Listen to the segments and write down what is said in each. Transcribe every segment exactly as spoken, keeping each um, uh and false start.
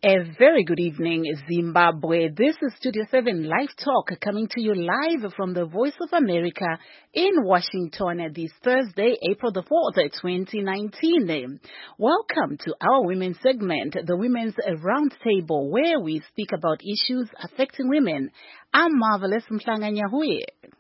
A very good evening, Zimbabwe. This is Studio seven Live Talk coming to you live from the Voice of America in Washington this Thursday, April the fourth, twenty nineteen. Welcome to our women's segment, the Women's Roundtable, where we speak about issues affecting women. I'm Marvelous Mhlanganyahuye.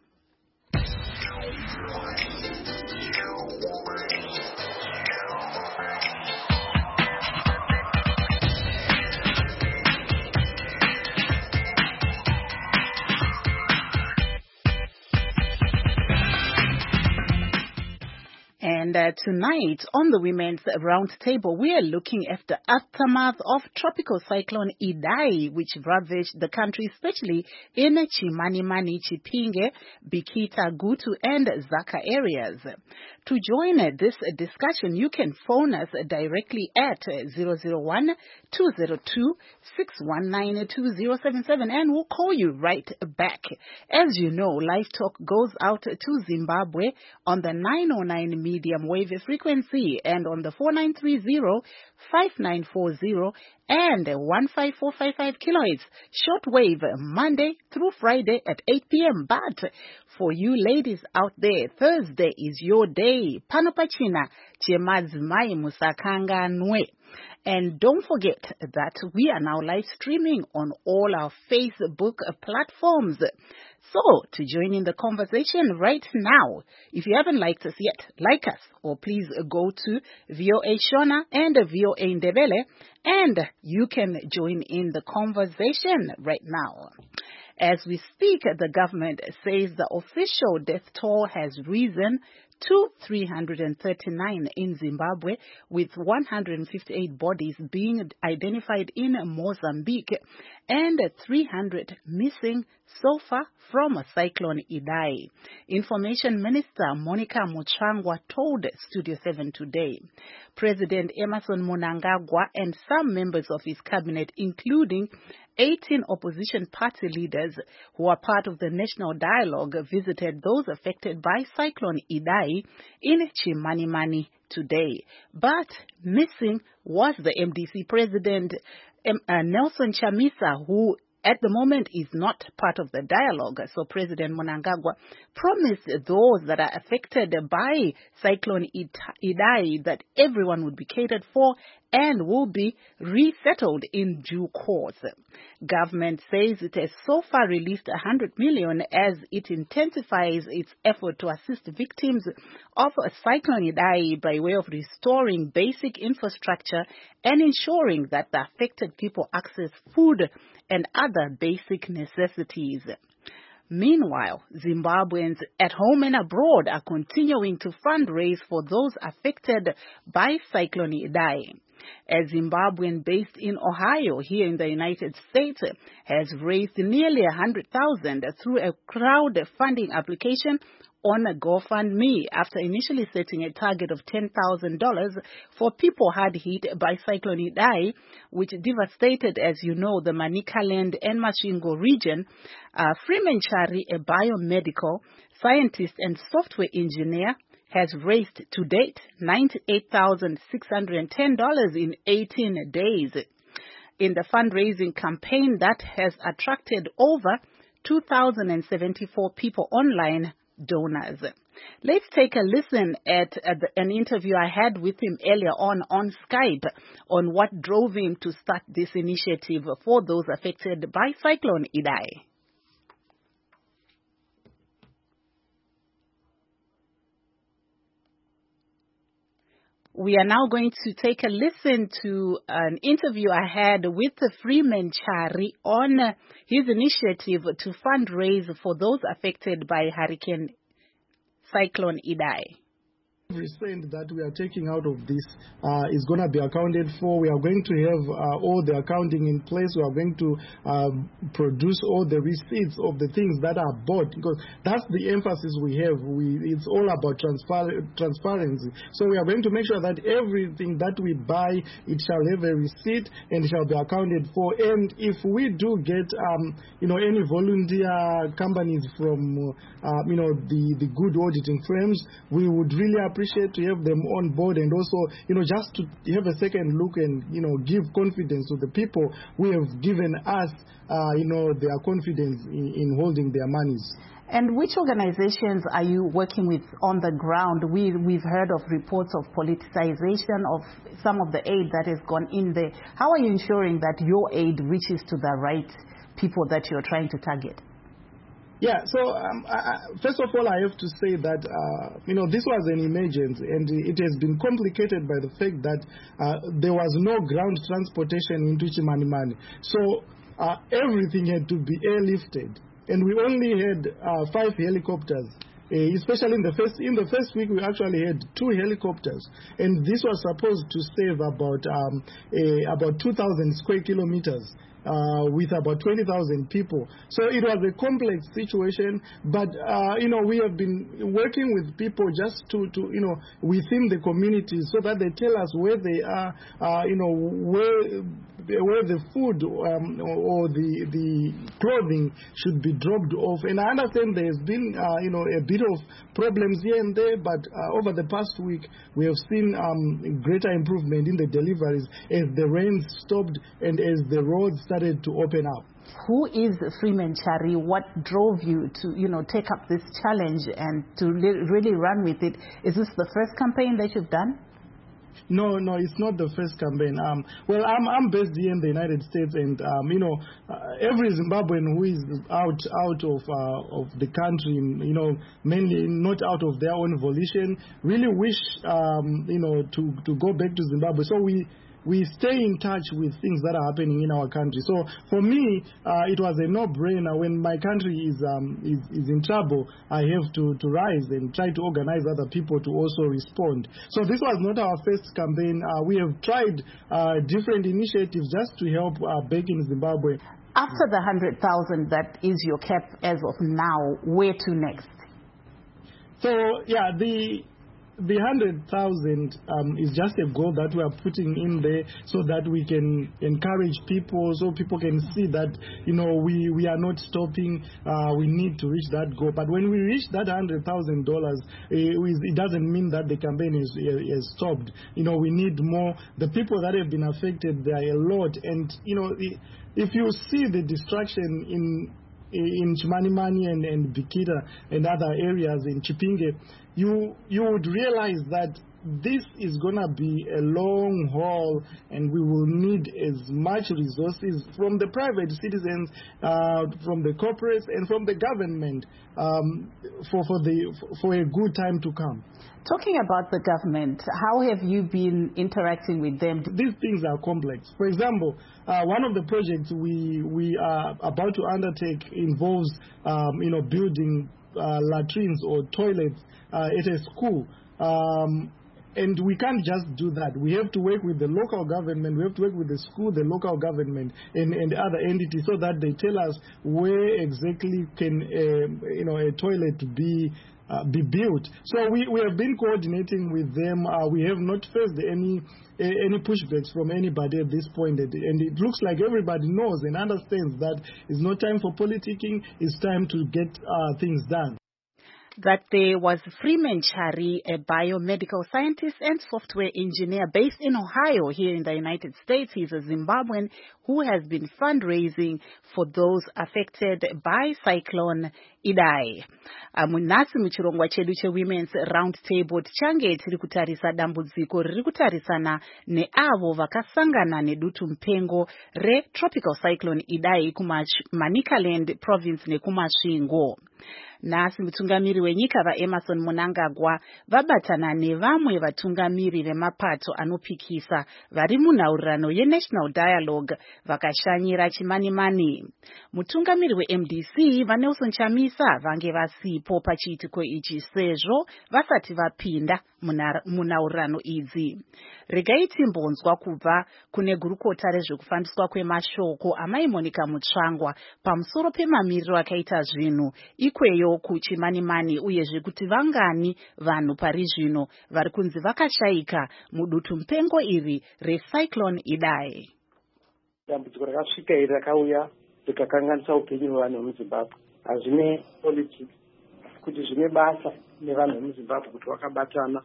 And uh, tonight on the Women's Roundtable, we are looking at the aftermath of Tropical Cyclone Idai, which ravaged the country, especially in Chimanimani, Chipinge, Bikita, Gutu, and Zaka areas. To join uh, this uh, discussion, you can phone us directly at zero zero one, two zero two, six one nine, two zero seven seven, and we'll call you right back. As you know, Live Talk goes out to Zimbabwe on the nine oh nine medium wave frequency and on the four nine three zero, five nine four zero and one five four five five kilohertz shortwave Monday through Friday at eight p.m. But for you ladies out there, Thursday is your day. Panopachina chemadzimai musakanga nwe. And don't forget that we are now live streaming on all our Facebook platforms. So, to join in the conversation right now, if you haven't liked us yet, like us, or please go to V O A Shona and V O A Ndebele, and you can join in the conversation right now. As we speak, the government says the official death toll has risen to three hundred thirty-nine in Zimbabwe, with one hundred fifty-eight bodies being identified in Mozambique and three hundred missing so far from Cyclone Idai. Information Minister Monica Muchangwa told Studio seven today. President Emmerson Mnangagwa and some members of his cabinet, including eighteen opposition party leaders who are part of the National Dialogue, visited those affected by Cyclone Idai in Chimanimani today. But missing was the M D C president, um, uh, Nelson Chamisa, who at the moment is not part of the dialogue. So President Mnangagwa promised those that are affected by Cyclone Idai that everyone would be catered for and will be resettled in due course. Government says it has so far released one hundred million as it intensifies its effort to assist victims of Cyclone Idai by way of restoring basic infrastructure and ensuring that the affected people access food and other basic necessities. Meanwhile, Zimbabweans at home and abroad are continuing to fundraise for those affected by Cyclone Idai. A Zimbabwean based in Ohio, here in the United States, has raised nearly one hundred thousand dollars through a crowdfunding application on a GoFundMe after initially setting a target of ten thousand dollars for people hard hit by Cyclone Idai, which devastated, as you know, the Manicaland and Masvingo region. Uh, Freeman Chari, a biomedical scientist and software engineer, has raised to date ninety-eight thousand six hundred ten dollars in eighteen days. In the fundraising campaign that has attracted over two thousand seventy-four people online donors. Let's take a listen at, at the, an interview I had with him earlier on on Skype on what drove him to start this initiative for those affected by Cyclone Idai. We are now going to take a listen to an interview I had with Freeman Chari on his initiative to fundraise for those affected by Hurricane Cyclone Idai. Every cent that we are taking out of this uh, is going to be accounted for. We are going to have uh, all the accounting in place. We are going to uh, produce all the receipts of the things that are bought, because that's the emphasis we have. We, it's all about transpar- transparency. So we are going to make sure that everything that we buy, it shall have a receipt and shall be accounted for. And if we do get, um, you know, any volunteer companies from, uh, you know, the, the good auditing firms, we would really appreciate appreciate to have them on board, and also, you know, just to have a second look and, you know, give confidence to the people who have given us, uh, you know, their confidence in, in holding their monies. And which organizations are you working with on the ground? We, we've heard of reports of politicization of some of the aid that has gone in there. How are you ensuring that your aid reaches to the right people that you're trying to target? Yeah, so um, I, first of all, I have to say that, uh, you know, this was an emergency, and it has been complicated by the fact that uh, there was no ground transportation into Chimanimani. So uh, everything had to be airlifted. And we only had uh, five helicopters, uh, especially in the first in the first week. We actually had two helicopters, and this was supposed to save about um, uh, about two thousand square kilometers. Uh, with about twenty thousand people. So it was a complex situation, but, uh, you know, we have been working with people just to, to, you know, within the community so that they tell us where they are, uh, you know, where where the food um, or the, the clothing should be dropped off. And I understand there's been, uh, you know, a bit of problems here and there, but uh, over the past week, we have seen um, greater improvement in the deliveries as the rain stopped and as the roads started to open up. Who is Freeman Chari? What drove you to, you know, take up this challenge and to really run with it? Is this the first campaign that you've done? No, no, it's not the first campaign. Um, well, I'm I'm based here in the United States, and um, you know, uh, every Zimbabwean who is out out of uh, of the country, you know, mainly not out of their own volition, really wish um, you know to to go back to Zimbabwe. So we. We stay in touch with things that are happening in our country. So for me, uh, it was a no-brainer. When my country is, um, is is in trouble, I have to, to rise and try to organize other people to also respond. So this was not our first campaign. Uh, we have tried uh, different initiatives just to help uh, back in Zimbabwe. After the one hundred thousand that is your cap as of now, where to next? So, yeah, the... The one hundred thousand um, is just a goal that we are putting in there so that we can encourage people, so people can see that, you know, we, we are not stopping, uh, we need to reach that goal. But when we reach that one hundred thousand dollars, it, it doesn't mean that the campaign is, is stopped. You know, we need more. The people that have been affected, there are a lot. And, you know, if you see the destruction in in Chimanimani and, and Bikita and other areas in Chipinge, you you would realize that this is going to be a long haul, and we will need as much resources from the private citizens, uh, from the corporates, and from the government um, for, for, the, for a good time to come. Talking about the government, how have you been interacting with them? These things are complex. For example, uh, one of the projects we, we are about to undertake involves um, you know, building uh, latrines or toilets uh, at a school. Um, And we can't just do that. We have to work with the local government. We have to work with the school, the local government, and, and other entities so that they tell us where exactly can uh, you know a toilet be uh, be built. So we, we have been coordinating with them. Uh, we have not faced any uh, any pushbacks from anybody at this point. And it looks like everybody knows and understands that it's not time for politicking. It's time to get uh, things done. That there was Freeman Chari, a biomedical scientist and software engineer based in Ohio here in the United States. He's a Zimbabwean who has been fundraising for those affected by Cyclone Idai. Munasi muchirongwa chedu che Women's Round Table tichange tiri kutarisa dambudziko riri kutarisana neavo vakasangana nedutu mpengo re Tropical Cyclone Idai kumaManicaland province nekumasvingo. Nasi mutungamiri wenyika vaEmmerson Mnangagwa vabatana nevamwe vatungamiri vemapato anopikisa vari munhaurirano yeNational Dialogue vakashanyira Chimanimani. Mutungamiri weM D C vaNelson Chamisa vange vasipo pachiitiko ichi sezvo vasati vapinda munhaurirano idzi. Regai timbonzwa kubva kune gurukota rezvekufambiswa kwemashoko amai Monica Mutsvangwa pamusoro pemamiriro akaita zvinhu ikweyo kuChimanimani uyezve kuti vangani vanhu pari zvino vari kunzi vakashayika mudutu mpengo iri reCyclone Idai. Dambudziko rakasvika iri rakauya rikakanganisa upenyu hwevanhu vemuZimbabwe. Hazvine politics kuti zvine basa nevanhu vemuZimbabwe kuti vakabatana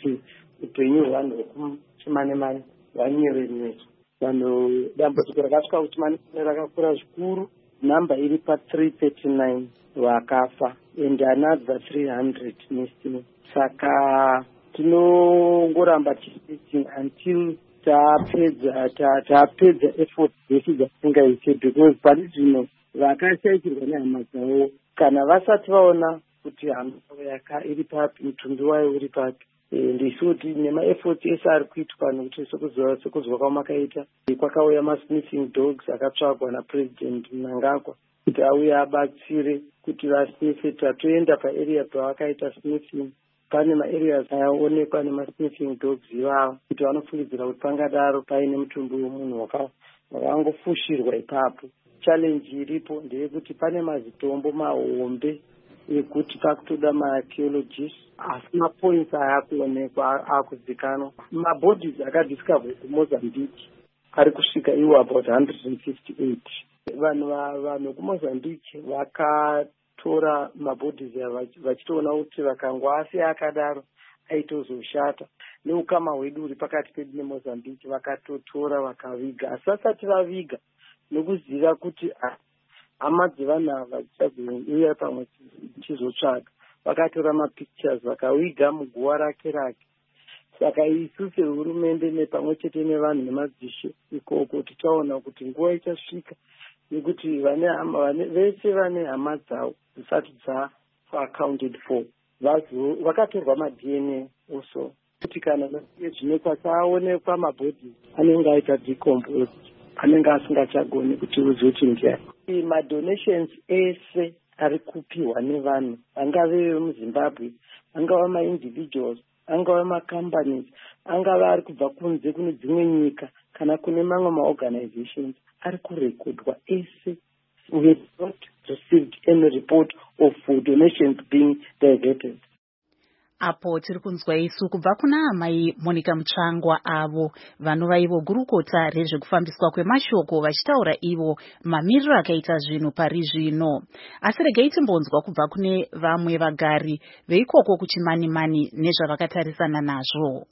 kuti upenyu hwevanhu vekuchimane-mane hwanyevenyezwa. Vanhu dambudziko rakasvika kuchimane-mane rakakura zvikuru, namba iri pa-three thirty-nine vakafa and another three hundred missing. Saka tinongoramba tichiiting until tapedza tapedza effort dzese dzatingaite, because pari zvino vakashaikirwa nehama dzavo kana vasati vaona kuti hama yaka iri papi, mutumbi wayo uri papi, ndisuti nemaefoti ese ari kuitwa nokuti sekuzwa kwamakaita kwakauya masniffing dogs akatsvagwa napresident Mnangagwa kuti auye abatsire kuti vasnife. Tatoenda paarea pavakaita sniffing, pane maareas ayaonekwa nemasniffing dogs ivavo kuti vanofungidzira kuti pangadaro paine mutumbi wemunhu wakangofushirwa ipapo. Challenge iripo ndeyekuti pane mazitombo mahombe ekuti pakutoda maarchaeologists asi mapoints ayakuonekwa akuzikanwa. Mabodies akadiscoverwa kuMozambique ari kusvika iwo about one hundred fifty-eight. Vanhu vanhu vekuMozambique vakatora mabodies ava vachitoona kuti vakangwasi akadaro aitozoshata neukama hwedu uri pakati pedu neMozambique, vakatotora vakaviga. Asi vasati vaviga nokuziva kuti hama dzevanhu ava dzichazouya pamwe tichizotsvaga, vakatora mapictures vakaviga muguwa rake rake. Saka isu sehurumende nepamwe chete nevanhu nemadzishe ikoko tichaona kuti nguva ichasvika yekuti vane hama vese vane hama dzavo dzisati dzafa accounted for vakatorwa ma-D N A also, kuti kana zvinekwa saonekwa mabhodhi anenge aita decomposed, anenge asingachagoni kuti uzoti ndiani. Madonations ese ari kupiwa nevanhu, angave vemuZimbabwe, angava ma-individuals, angava ma-companies, angava ari kubva kunze kune dzimwe nyika kana kune mamwe ma-organizations, ari kurekodwa ese. We have not received any report of donations being diverted. Apo tiri kunzwa isu kubva kuna amai Monica Mutsvangwa avo vanova ivo gurukota rezvekufambiswa kwemashoko vachitaura ivo mamiriro akaita zvinhu pari zvino. Asi regai timbonzwa kubva kune vamwe vagari veikoko kuchimani-mani nezvavakatarisana nazvo.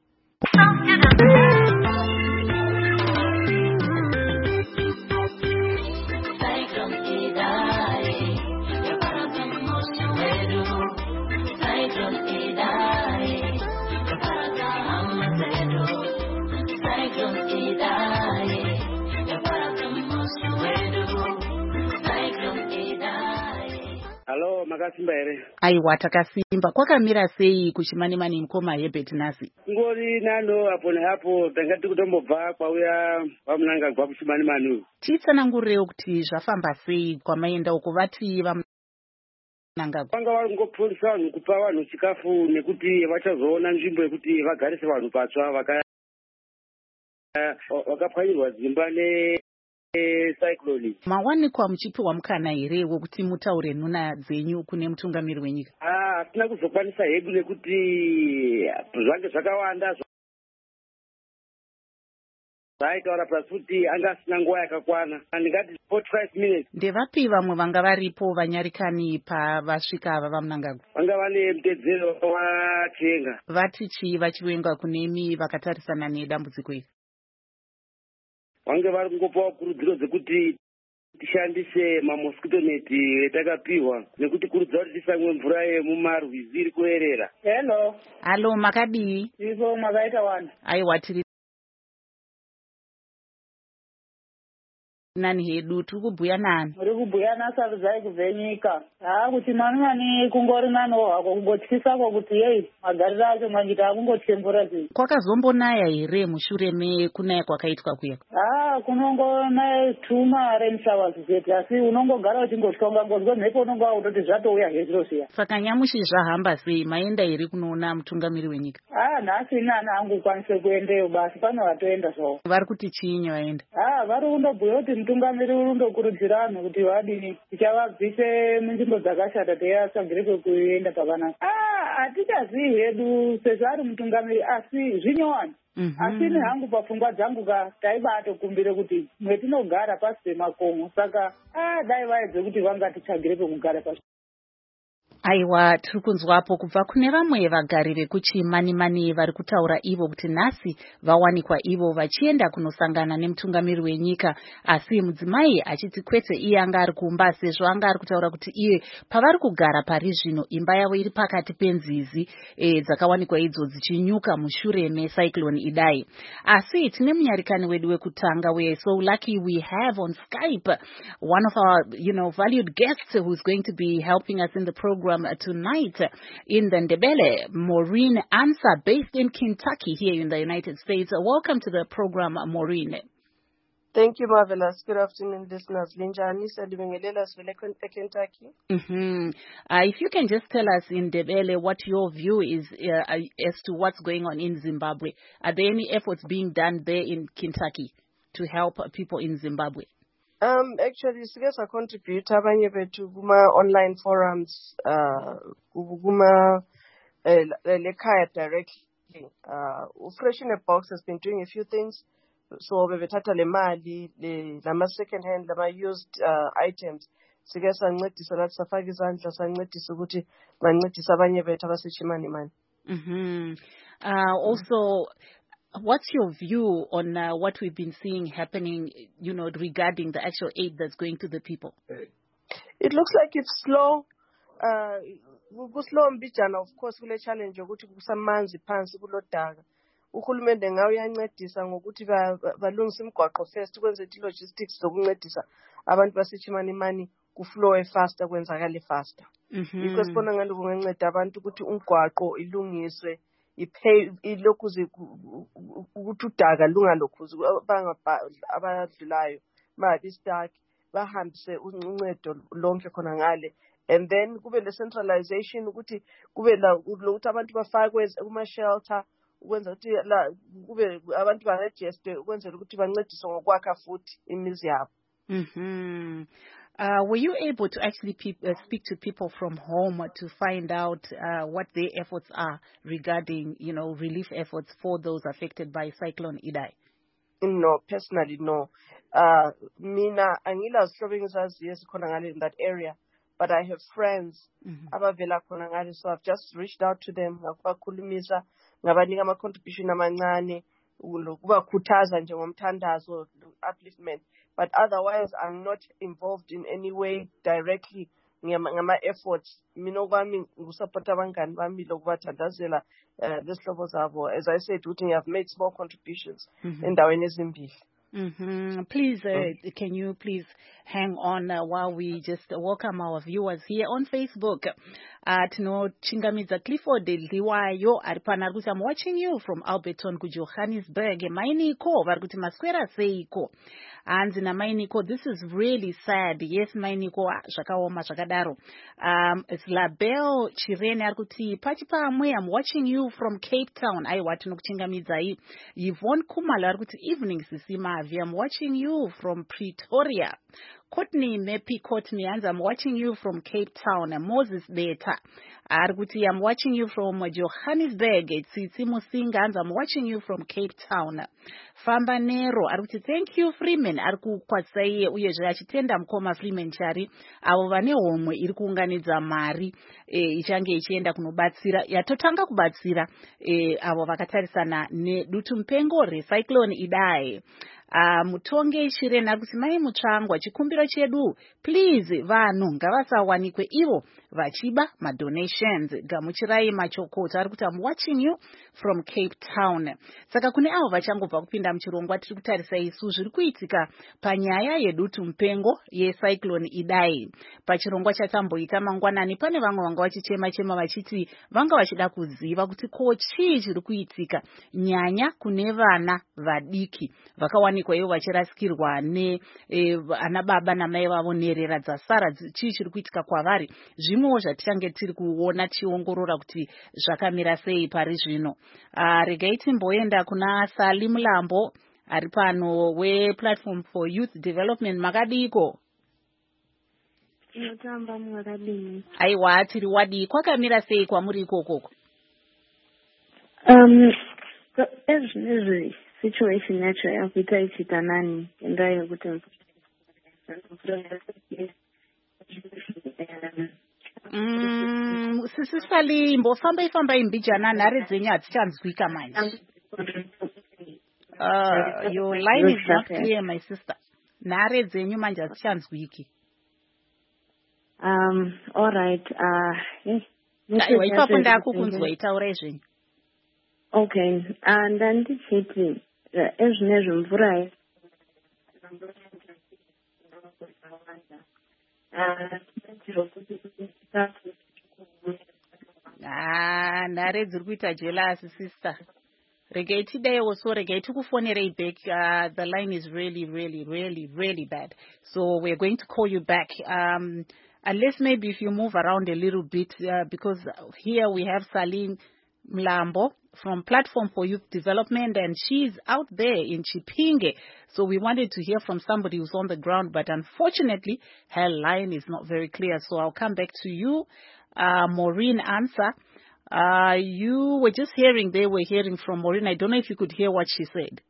Halo, makasimba here? Aiwa, takasimba. Kwakamira sei kuchimani-mani mukoma Herbert Nhasi? Ngori nano apo neapo tangati kutombobva kwauya vaMnangagwa kuchimani-mani. Titsanangurirei kuti zvafamba sei kwamaenda uko vati vaMnangagwa? Vanga vari kungopfurisa vanhu kupa vanhu chikafu nekuti vachazoona nzvimbo yekuti vagarise vanhu patsva vaka vakapwanyirwa dzimba ne cyclone. Mawanikwa muchipiwa mukana here wekuti mutaure nhuna dzenyu kune mutungamiri wenyika? Ah, hatina kuzokwanisa hedu nekuti zvange zvakawanda zvaitaura plus kuti anga asina nguva yakakwana. Ndingati forty-five minutes. Ndevapi vamwe vanga varipo vanyarikani pavasvika ava vaMnangagwa? Vanga vane mutedzero waChenga. Vati chii vachivenga kunemi vakatarisana nedambudziko iri? Vange vari kungopawo kurudziro dzekuti tishandise mamosquito net etakapiwa nekuti kurudzira kuti tisamwe mvura yemumarwizi iri kuerera. Hello. Halo, makadii? Ivo makaita wani? Aiwa, tiri nani hedu, tiri kubhuya nani? Muri kubhuya naSarudzai kubve nyika. Haa, kuti mani kungori naniwo hako kungotyisako kuti yei magariro acho mangita akungotye mvura zii. Kwakazombonaya here mushure mekunaya kwakaitwa kuya? Haa, kunongonaya two rain showers chete, asi unongogara uchingotya ungangozwe mhepo unonga wakutoti zvatouya hezviro zviya. Saka nyamushi zvahamba sei, maenda here kunoona mutungamiri wenyika? Haa, nhasi nani hangu kwanise kuendeyo basi, pane vatoenda zvawo. Vari kuti chiinyi vaenda? Haa, vari kundobhuya kuti mutungamiri uri kundokurudzira vanhu kuti vadini tichavabvise munzvimbo dzakashata teivatsvagire kwekuenda pakanaka. Ah, hatichazivi hedu sezvo ari mutungamiri asi zvinyowani. Mm-hmm. Asi nehangu pafungwa dzangu ka taibatokumbire kuti mwetinogara pasi pemakomo, saka ah dai vaedze kuti vangatitsvagire pekugara pasi. Aiwa, tiri kunzwapo kubva kune vamwe vagari vekuchimanimani vari kutaura ivo kuti nhasi vawanikwa ivo vachienda kunosangana nemutungamiri wenyika, asi mudzimai achiti kwete iye anga ari kumba sezvo anga ari kutaura kuti iye pavari kugara pari zvino imba yavo iri pakati penzizi e, dzakawanikwa idzo dzichinyuka mushure mecyclone Idai. Asi tine munyarikani wedu wekutanga, we so lucky we have on Skype one of our you know valued guests who's going to be helping us in the program tonight in the Ndebele, Maureen Ansah, based in Kentucky here in the United States. Welcome to the program, Maureen. Thank you, Marvelous. Good afternoon, listeners. Linjani Sadibengelela, Kentucky. Mm-hmm. Uh, if you can just tell us in Ndebele what your view is uh, as to what's going on in Zimbabwe. Are there any efforts being done there in Kentucky to help people in Zimbabwe? Um, actually, sigesa contribute abanye bethu kuma online forums, uh, kuma lekhaya directly. Uh, Fresh in a Box has been doing a few things. So bebethatha le mali, le lama second hand, lama used uh, items. Sigesa ncedisa lathi safaka izandla sancedisa ukuthi bancedisa abanye bethu abasechimanimani. Mhm. Uh, also, what's your view on uh, what we've been seeing happening, you know, regarding the actual aid that's going to the people? It looks like it's slow. Uh, slow mbijana, of course, kule challenge yokuthi kusamanzi phansi kulodaka. Uhulumende ngawo uyancedisa ngokuthi balungisa imigwaqo first ukwenza logistics zokuncedisa abantu basechimanimani kuflow faster kwenzakale faster. Yikho sibona ngalo kunganceda abantu ukuthi umgwaqo ilungiswe ipay ilokuze ukuthi udaka lungalokhuzi abadlulayo babi stuck bahambise uncedo lonke khona ngale, and then kube le centralization ukuthi kube la ukuthi abantu bafakwe kuma shelter ukwenza ukuthi la kube abantu ba register ukwenzela ukuthi bancediswe ngokwakha futhi imizi yabo. Mhm. Uh, were you able to actually pe uh, speak to people from home to find out uh, what their efforts are regarding, you know, relief efforts for those affected by Cyclone Idai? No, personally, no. Uh, mina angila zihlobo engizaziyo esikhona ngale in that area, but I have friends abavela khona ngale, so I've just reached out to them ngakubakhulumisa ngabanika ama contribution amancane ukubakhuthaza nje ngomthandazo upliftment. But otherwise, I'm not involved in any way directly ngama efforts. Mina kwami ngusupporta abangani bami lokubathandazela lesihlobo zabo. As I said, we have made small contributions endaweni ezimbili. Mm-hmm. Please, uh, mm. can you please hang on uh, while we just welcome our viewers here on Facebook. Uh, Tino Chingamidza Clifford Liwayo Aripana Arguti, I'm watching you from Alberton ku Johannesburg. Maini ko Varguti Masquera Seiko. And na Mainiko, this is really sad. Yes, Mainiko Shakaoma Shakadaro. Um, it's Label Chirene Arguti Pachipa Amwe. I'm watching you from Cape Town. I watch Nukchingamidza. Yvonne Kumala Arguti Evening Sisima. I'm watching you from Pretoria. Courtney Mepi Courtney, I'm watching you from Cape Town. Moses Beta Arguti, I'm watching you from Johannesburg. Tsitsi Musinga, I'm watching you from Cape Town. Famba Nero Arguti, thank you Freeman. Arku kwatsai uyeje achitenda mkoma Freeman chari avo vane homwe iri kuunganidza mari e, ichange ichienda kunobatsira yatotanga kubatsira e, avo vakatarisana nedutu mupengo recyclone Idai. Uh, mutonge Shirena kusimai mutsvangwa chikumbiro chedu, please vanhu ngavasawanikwe ivo vachiba ma donations. Gamuchirai machokota arikuti I'm watching you from Cape Town. Saka kune avo vachangobva kupinda muchirongwa tiri kutarisa isu zviri kuitika panyaya yedutu mupengo yecyclone Idai. Pachirongwa chatamboita mangwanani pane vamwe vanga vachichema chema vachiti vanga vachida kuziva kuti ko chii chiri kuitika nyanya kune vana vadiki vakawani kwa hiyo vachirasikirwa ne e, ana baba na mai vavo nerera dzasara chii chiri kuitika kwavari. Zvimwewo zvatichange tiri kuona tiongorora kuti zvakamira sei pari zvino. Uh, regai timboenda kuna Salim Lambo ari pano we Platform for Youth Development. Makadiko? Inotamba mwakadini. Aiwa tiri wadi kwakamira sei kwamuri ikokoko? Um, ezvinezvi situation yacho yakuita ichita nani ngendaa yekuti Mm, Sisi Salimbo, famba ifamba imbijana nhare dzenyu hadzichanzwika manje. Uh, your line is not clear, my sister. Nhare dzenyu manje hadzichanzwiki. Um, all right. Uh, yes. Aiwa, ipapo ndakukunzwa itaurai zvenyu. Okay. And then ndichiti ezvinezvi mvura Ah, nhare dziri kuita jealous, sister. Regai tidaiwo, so regai tikufonerei back. Uh, the line is really, really, really, really bad. So we're going to call you back. Um, unless maybe if you move around a little bit, uh, because here we have Salim Mlambo from Platform for Youth Development, and she's out there in Chipinge. So we wanted to hear from somebody who's on the ground, but unfortunately, her line is not very clear. So I'll come back to you, uh, Maureen Answer. Uh, you were just hearing, they were hearing from Maureen. I don't know if you could hear what she said.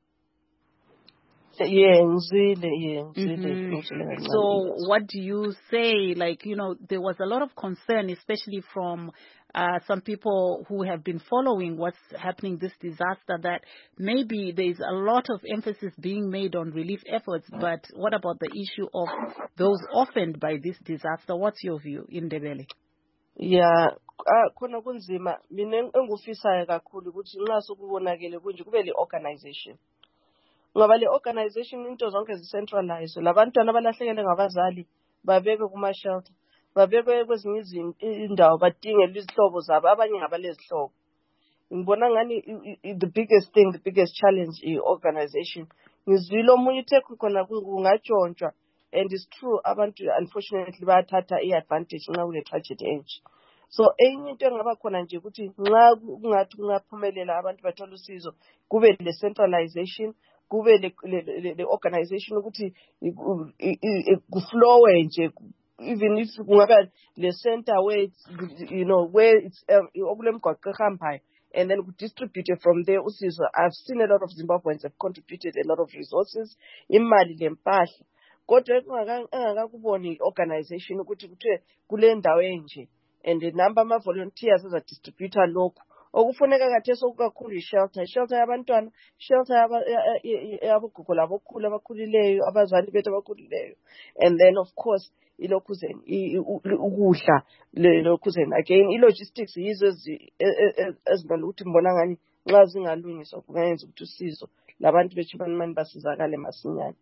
Yeah, yeah, mm-hmm. So what do you say? Like, you know, there was a lot of concern, especially from uh, some people who have been following what's happening, this disaster, that maybe there's a lot of emphasis being made on relief efforts, but what about the issue of those orphaned by this disaster? What's your view in Ndebele? Yeah, khona kunzima mina engufisayo kakhulu ukuthi nxa sokubonakele kunje kube le organization. Ngoba le organization into zonke zicentralized. Labantwana abalahlekele ngabazali babeke kuma shelter, babeke kwezinye indawo badingele izihlobo zabo, abanye ngabalezihlobo. Ngibona ngani the biggest thing, the biggest challenge is organization. Ngizwile omunye uthe khona kungatshontshwa. And it's true, abantu unfortunately bayathatha i-advantage nxa kule tragedy enje. So enye into engaba khona nje ukuthi nxa kungathi kungaphumelela abantu bathola usizo, kube le centralization, kube le le organization ukuthi kuflow nje, even if kungaba le center where it's, you know, where it's okulemgwaqo ehambayo, and then we distribute it from there usizo. I've seen a lot of Zimbabweans have contributed a lot of resources, imali lempahla. Kodwa engakakuboni organization ukuthi kuthe kule ndawo enje, and the number of volunteers as a distributor lokho okufuneka kathi sokukakhulu i-shelter shelter yabantwana, shelter yabogogo labokhulu abakhulileyo, abazali bethu abakhulileyo, and then of course ilokhuzeni ukudla lokhuzeni again i-logistics yizo ezibona ukuthi mbona ngani nxa zingalungiswa kungayenza ukuthi usizo labantu beChimanimani basizakale masinyane.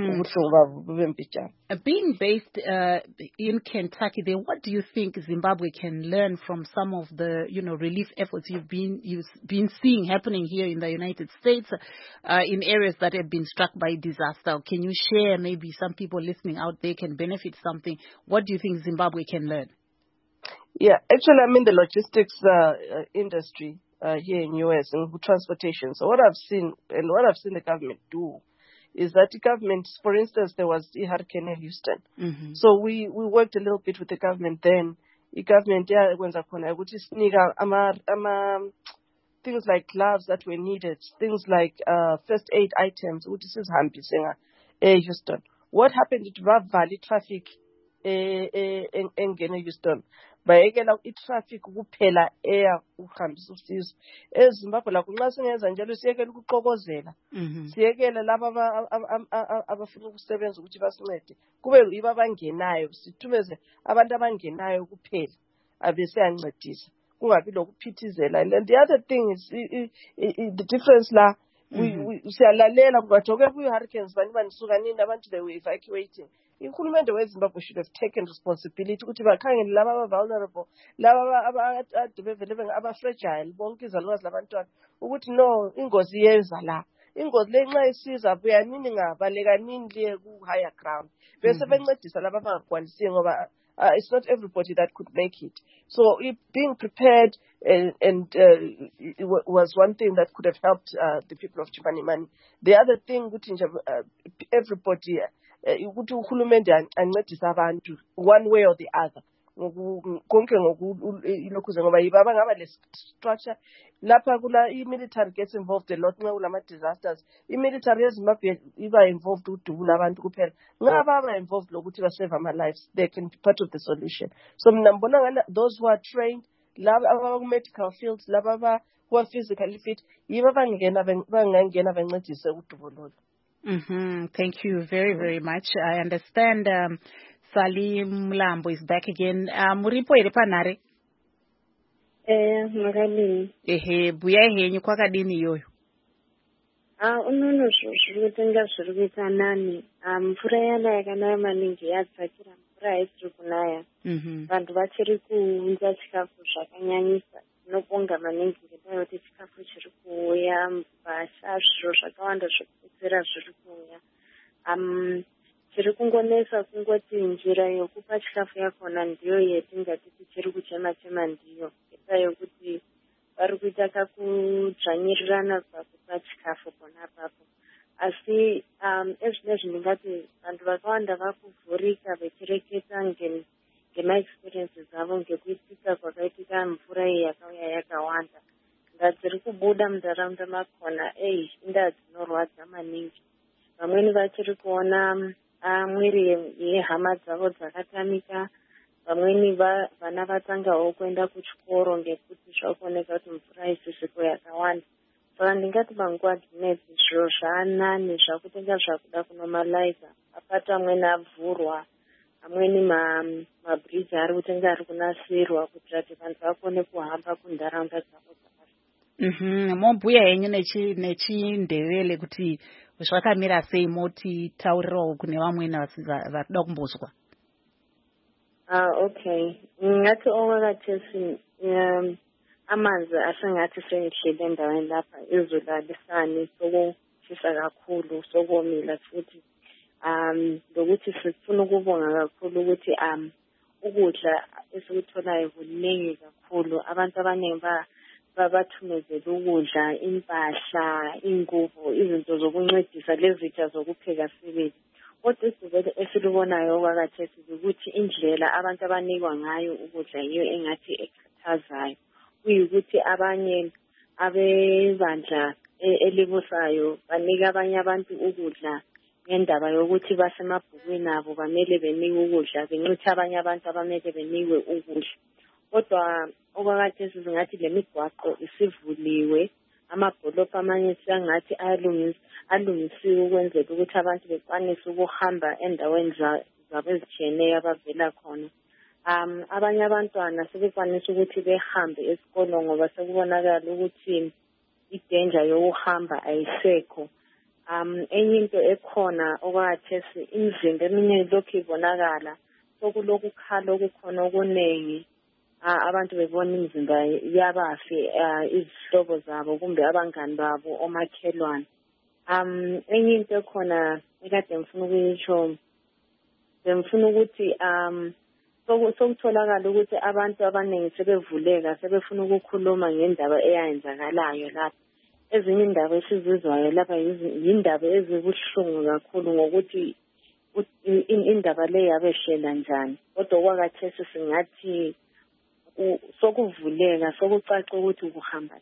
Being based uh, in Kentucky, then what do you think Zimbabwe can learn from some of the, you know, relief efforts you've been you've been seeing happening here in the United States, uh, in areas that have been struck by disaster? Can you share, maybe some people listening out there can benefit something? What do you think Zimbabwe can learn? Yeah, actually, I'm in the logistics uh, uh, industry. Uh, here in U S and transportation. So what I've seen and what I've seen the government do is that the government, for instance, there was the hurricane in Houston. Mm-hmm. So we, we worked a little bit with the government then. The government, yeah, which is things like gloves that were needed, things like uh, first aid items, which is Hampi Singer, Houston. What happened to Valley traffic in Houston? Bayekela itraffic kuphela eya uhambisa usizo eZimbabwe la kunxa singenza njalo siyekela ukuqokozela siyekela laba abafuna ukusebenza ukuthi basincede kube yibo abangenayo sithumeze abantu abangenayo kuphela abese yancedisa kungabi lokuphithizela. And the other thing is the difference la we siyalalela kungajoke kuyi hurricanes bani banisuka nini abantu they were evacuating. Uhulumende weZimbabwe should have taken responsibility ukuthi bakhangele laba aba vulnerable, laba aba aba fragile, bonke izalukazi labantwana ukuthi no ingozi yeza la. Ingozi lenxa isiza buya nini ngabaleka nini le ku higher ground. Bese bencedisa laba abangakwanisi ngoba Uh, it's not everybody that could make it. So it, being prepared and, and uh, it was one thing that could have helped uh, the people of Chimanimani. The other thing, uh, everybody, uh, one way or the other. konke ngokulukuze ngoba yiba abangaba le structure lapha kula i-military gets involved a lot nxa kulama-disasters. I-military yezimbabwe iba involved ukudubula abantu kuphela. Ngaba aba involved lokuthi basave ama-lives, they can be part of the solution. So mina mbona ngani those who are trained, laba abaku-medical fields, laba who are physically fit, yiba bangena bangangena bancedise ukudubulula. Mm-hmm. Thank you very, very much. I understand um, Sally Mlambo is back again. Muripo ere panare? Eh, makalini. Ehe, buya henyu kwakadini yoyo. Ah, unono zviri kutenga zviri kuita nani. Mvura yana yakanaya maningi yadzakira mvura haisiri kunaya. Vantu vachiri kuunza chikafu zvakanyanyisa. Tinobonga maningi ngendaa yekuti chikafu chiri kuuya, mbasha, zviro zvakawanda zvekutsira zviri kuuya. Um, chiri kungonesa kungoti njira yokupa chikafu yakona ndiyo yetingati chiri kuchema chema ndiyo. Ngendaa yekuti vari kuita kakudzvanyirirana pakupa chikafu pona apapo. Asi um, ezvinezvi ndingati vantu vakawanda vakuvhurika vechireketa nge ngema-experiences avo ngekuitika kwakaitika mvura iyi yakauya yakawanda. Ndaa dziri kubuda muntaraunda makona, ei, indaa dzinorwadza maningi. Vamweni vachiri kuona mwiri yehama dzavo dzakatamika. Vamweni vana vatangawo kuenda kuchikoro ngekuti zvakuoneka kuti mvura isisiko yakawanda. Saka ndingati panguva dzinedzi zviro zvaanani zvakutenga zvakuda kunomalaiza. Mapato amweni avhurwa, amweni mabridge ari kutenga ari kunasirwa kuitira kuti vantu vakone kuhamba kuntaraunda dzavo dzakasiyana. Mobhuya henyu nechindevele kuti zvakamira sei, moti taurirawo kune vamweni varikuda kumbozwa. Ah, okay. Ngathi okwakathesi um amanzi asengathi seyihlele endaweni lapha izulu alisani sokushisa kakhulu sokomila futhi um lokuthi sifuna ukubonga kakhulu ukuthi um ukudla esikutholayo kuningi kakhulu. Abantu abaningi babathumezela ukudla, impahla, ingubo, izinto zokuncedisa lezitsha zokupheka sibili. Kodwa isizathu esilibonayo okwakathesi ukuthi indlela abantu abanikwa ngayo ukudla yiyo engathi ekhathazayo. Kuyikuthi abanye abebandla elibusayo banika abanye abantu ukudla ngendaba yokuthi basemabhukwini abo bamele benikwe ukudla, bencithe abanye abantu abamele benikwe ukudla. Kodwa okwakathesi singathi le migwaqo isivuliwe, amabholophu amanye siyangathi alungisiwe ukwenzela ukuthi abantu bekwanise ukuhamba endaweni zabo ezitshiyeneyo abavela khona. Um, abanye abantwana sebekwanisa ukuthi behambe esikolo ngoba sekubonakala ukuthi idanger yokuhamba ayisekho. Um, enye into ekhona okwakathesi imizimba eminye lokhu ibonakala sokulokukhala okukhona okuningi. Abantu bebona imizimba yabafi, izihlobo zabo kumbe abangani babo, omakhelwane. Um, enye into ekhona ekade ngifuna ukuyisho, ngifuna ukuthi um sokutholakala ukuthi abantu abaningi sebevuleka, sebefuna ukukhuluma ngendaba eyayenzakalayo lapha. Ezinye indaba esizizwayo lapha yindaba ezibuhlungu kakhulu ngokuthi indaba le yabehlela njani. Kodwa okwakathesi singathi sokuvuleka, sokucaca ukuthi ukuhamba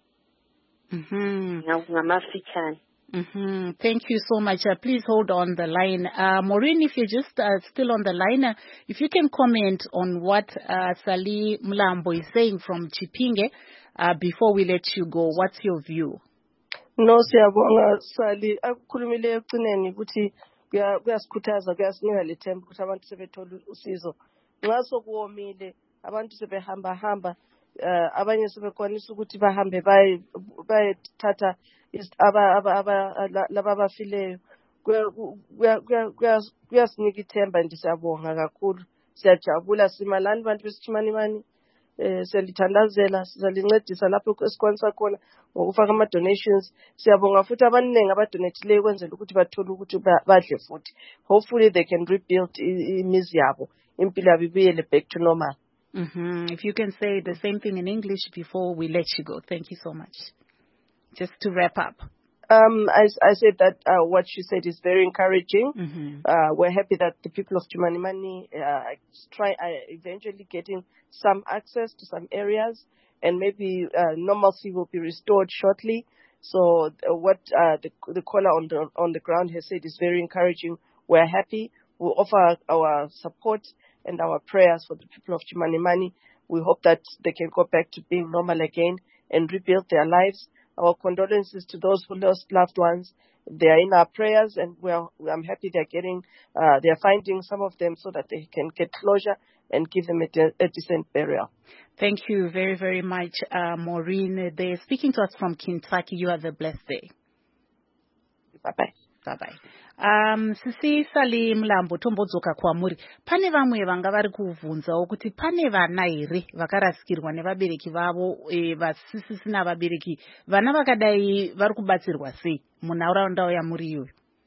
ngamafitshane. Mm-hmm. Thank you so much. Uh, please hold on the line. Uh, Maureen, if you're just uh, still on the line, uh, if you can comment on what uh, Sally Mlambo is saying from Chipinge uh, before we let you go. What's your view? No, siyabonga Sally. Akukhulumile ekugcineni ukuthi kuyasikhuthaza, kuyasinika lethemba ukuthi abantu sebethola usizo. Nxa sokuwomile, abantu sebehamba hamba, abanye sebekwanisa ukuthi bahambe bayethatha laba abafileyo. Kuyasinika ithemba nje, siyabonga kakhulu. Siyajabula, simalani bantu besichimanimani, siyalithandazela, sizalincedisa lapho esikwanisa khona ngokufaka ama-donations. Siyabonga futhi abaningi abadonetileyo ukwenzela ukuthi bathole ukuthi badle futhi. Hopefully they can rebuild imizi yabo, impilo yabo ibuyele back to normal. Mm-hmm. If you can say the same thing in English before we let you go. Thank you so much. Just to wrap up. Um, I, I said that uh, what she said is very encouraging. Mm-hmm. Uh, we're happy that the people of Chimanimani uh, try uh, eventually getting some access to some areas, and maybe uh, normalcy will be restored shortly. So uh, what uh, the, the caller on the on the ground has said is very encouraging. We're happy. We'll offer our support and our prayers for the people of Chimanimani. We hope that they can go back to being normal again and rebuild their lives. Our condolences to those who lost loved ones. They are in our prayers, and we're, I'm happy they're getting, uh, they're finding some of them so that they can get closure and give them a, de- a decent burial. Thank you very, very much, uh, Maureen. They're speaking to us from Kentucky. You have a blessed day. Bye-bye. Bye-bye. Um, sisi Sali Mlambo tombodzoka kwamuri. Pane vamwe vanga vari kuvhunzawo kuti pane vana here vakarasikirwa nevabereki vavo e, vasisisina vabereki. Vana vakadai vari kubatsirwa sei munharaunda yamuri iyoyo?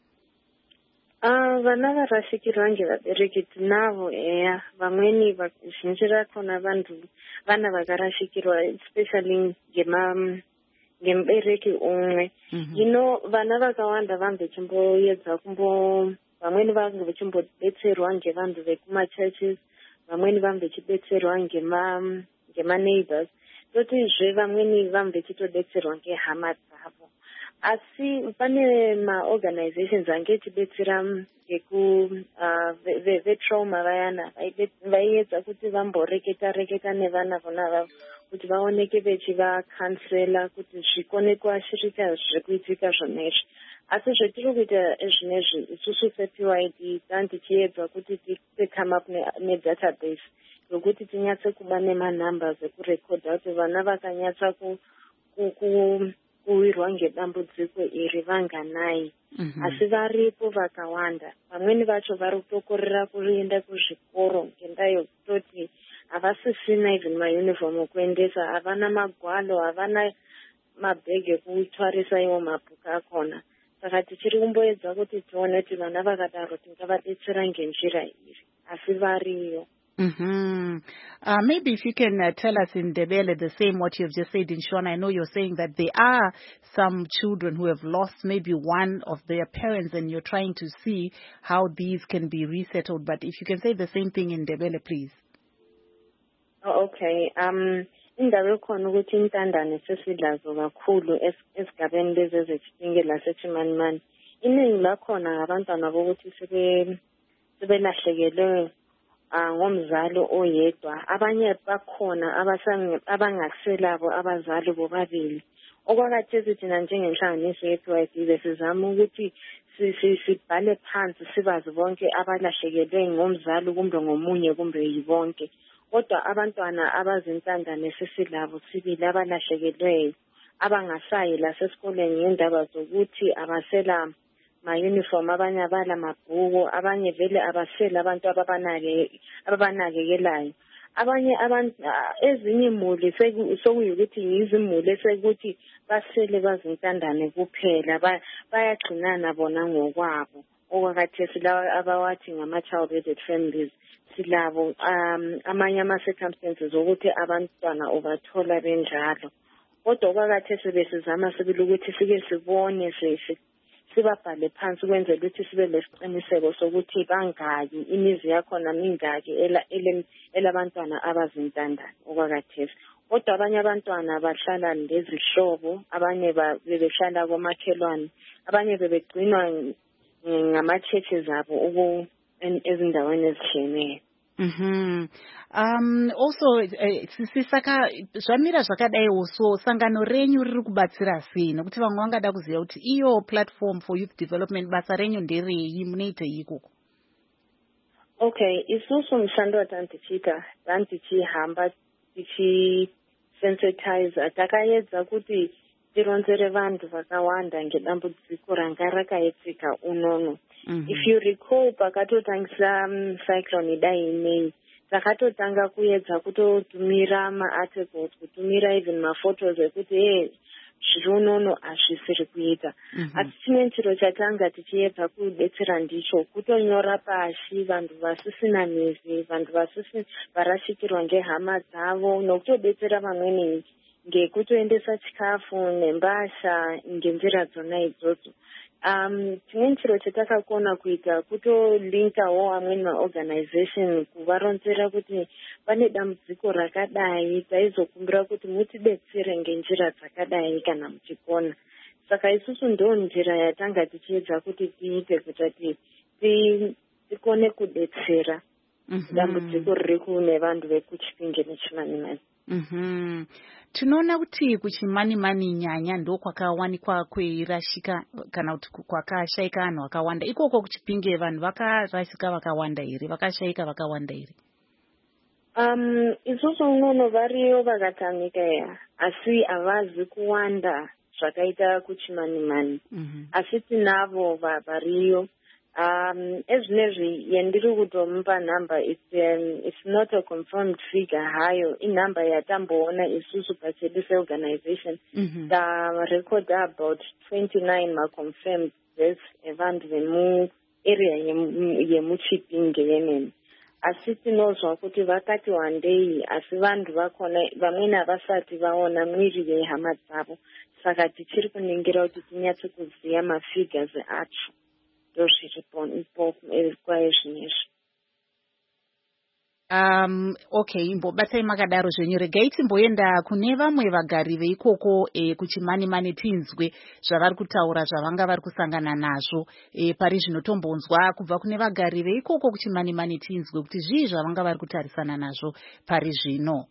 Ah, vana varashikirwa ngevabereki tinavo eya. Vamweni vazhinji rakona vantu vana vakarashikirwa especially ngema ngemubereki umwe. Mm-hmm. You know, vana vakawanda vange chimboedza kumbo vamweni vange vachimbodetserwa ngevantu vekuma-churches, vamweni vange vachidetserwa ngema ngema neighbors, totizve vamweni vange vachitodetserwa ngehama dzavo. Asi pane ma-organizations ange echidetsera ngeku uh, vetrauma vayana vaiedza kuti vamboreketa reketa nevana vona vavo kuti vaoneke vechivakansela kuti zvikone kuashirika zviri kuitika zvona izvi. Asi zvetiri kuita zvinezvi isusu se-P Y D tandichiedza kuti ti-come up ne-database yokuti tinyatse kuba nema-numbers ekurekodha kuti vana vakanyatsa ku kuwirwa ngedambudziko iri vanganai. Mm-hmm. Asi varipo vakawanda. Vamweni vacho vari kutokorera kuenda kuzvikoro ngendaa yokutoti havasisina even mauniform okuendesa, havana magwalo, havana mabhegi ekutwarisa iwo mabhuku akona. Saka tichiri kumboedza kuti tione kuti vana vakadaro tingavadetsera ngenjira iri, asi variyo. Mm-hmm. Uh, maybe if you can uh, tell us in Ndebele the same what you've just said in Shona. I know you're saying that there are some children who have lost maybe one of their parents and you're trying to see how these can be resettled. But if you can say the same thing in Ndebele, please. Oh, okay. Um, indawo khona ukuthi intandane sesilazo kakhulu esigabeni lezi ezithingela laseChimanimani. Iningi lakhona abantwana bokuthi sebe sebelahlekelwe ngomzali oyedwa. Abanye bakhona abangaselabo abazali bobabili. Okwakhathesi thina njengenhlanganiso ye-P Y D besizama ukuthi sibhale phansi sibazi bonke abalahlekelwe ngomzali kumbe ngomunye kumbe yibonke. Kodwa abantwana abazintandane sesilabo sibili abalahlekelweyo abangasayi lasesikoleni ngendaba zokuthi abasela ma-uniform, abanye abala mabhuku, abanye vele abasela abantu ababanakekelayo. Abanye abantu ezinye imuli sekuyukuthi yizimuli esekuthi basele bazintandane kuphela bayagcinana bona ngokwabo. Okwakhathesi lawa abawathi ngama-child-rated families silabo um amanye ama-circumstances ukuthi abantwana ubathola benjalo. Kodwa okwakhathesi besizama sibili ukuthi sike sibone sibabhale phansi ukwenzela ukuthi sibe lesiqiniseko sokuthi bangayi imizi yakhona mingaki elabantwana abazintandane okwakhathesi. Kodwa abanye abantwana bahlala lezihlobo, abanye bebehlala komakhelwane, abanye bebegcinwa ngama-churches abo uku ezindaweni ezihleneyo. Mm-hmm. Um, also, sisaka zvamira zvakadai so sangano renyu riri kubatsira sei nekuti vamwe vangada kuziva kuti iyo platform for youth development basa renyu nderei munoita ikoko? Okay, isusu mushando watandichiita tandichihamba tichi-sensitize takaedza kuti tironzere vantu vakawanda ngedambudziko ranga rakaitika unono. Mm-hmm. If you recall pakatotangisa um, cyclone idai inei takatotanga kuedza kutotumira ma-articles, kutumira even ma-photos ekuti hey, zviri unono hazvisiri kuita. Mm-hmm. Asi chimwe chiro chatanga tichiedza kudetsera ndicho kutonyora pashi vantu vasisina mizi, vantu vasisina varashikirwa ngehama dzavo nokutodetsera vamweni ngekutoendesa chikafu nembasha ngenzira dzona idzodzo. Um, chimweni chiro chatakakona kuita kutolinkawo amweni maorganization kuvaronzera kuti pane dambudziko rakadai, taizokumbira kuti mutidetsere ngenjira dzakadai kana muchikona. Saka isusu ndo njira yatanga tichiedza kuti tiite kuti tikone kudetsera dambudziko riri kune vantu vekuchipinge nechimanimani. Mhm. Tinoona kuti kuchimanimani nyanya ndo kwakawanikwa kweirashika kana kuti kwakashaika vanhu vakawanda. Ikoko kuchipinge vanhu vakarashika vakawanda here, vakashaika vakawanda here? Um, isusu unono variyo vakatamika ya, asi avazi kuwanda zvakaita kuchimanimani. Mm-hmm. Asi tinavo variyo. Um, ezvinezvi yendiri kutomupa number, it's, um, it's not a confirmed figure hayo. I number yatamboona isusu pachedu se-organization. Mm-hmm. Ta record about twenty-nine ma confirmed deaths evantu vemu area yemuchipinge yemene. Asi tinozwa kuti vakati wandei, asi vantu vakona vamweni havasati vaona mwiri vehama dzavo. Saka tichiri kuningira kuti tinyatse kuziya mafigures acho. Um, okay, mbobatai makadaro zvenyu regai timboenda kune vamwe vagari veikoko e, kuchimanimani tinzwe zvavari kutaura zvavanga vari kusangana nazvo e, pari zvinotombonzwa kubva kune vagari veikoko kuchimanimani tinzwe kuti zvii zvavanga vari kutarisana nazvo pari zvino.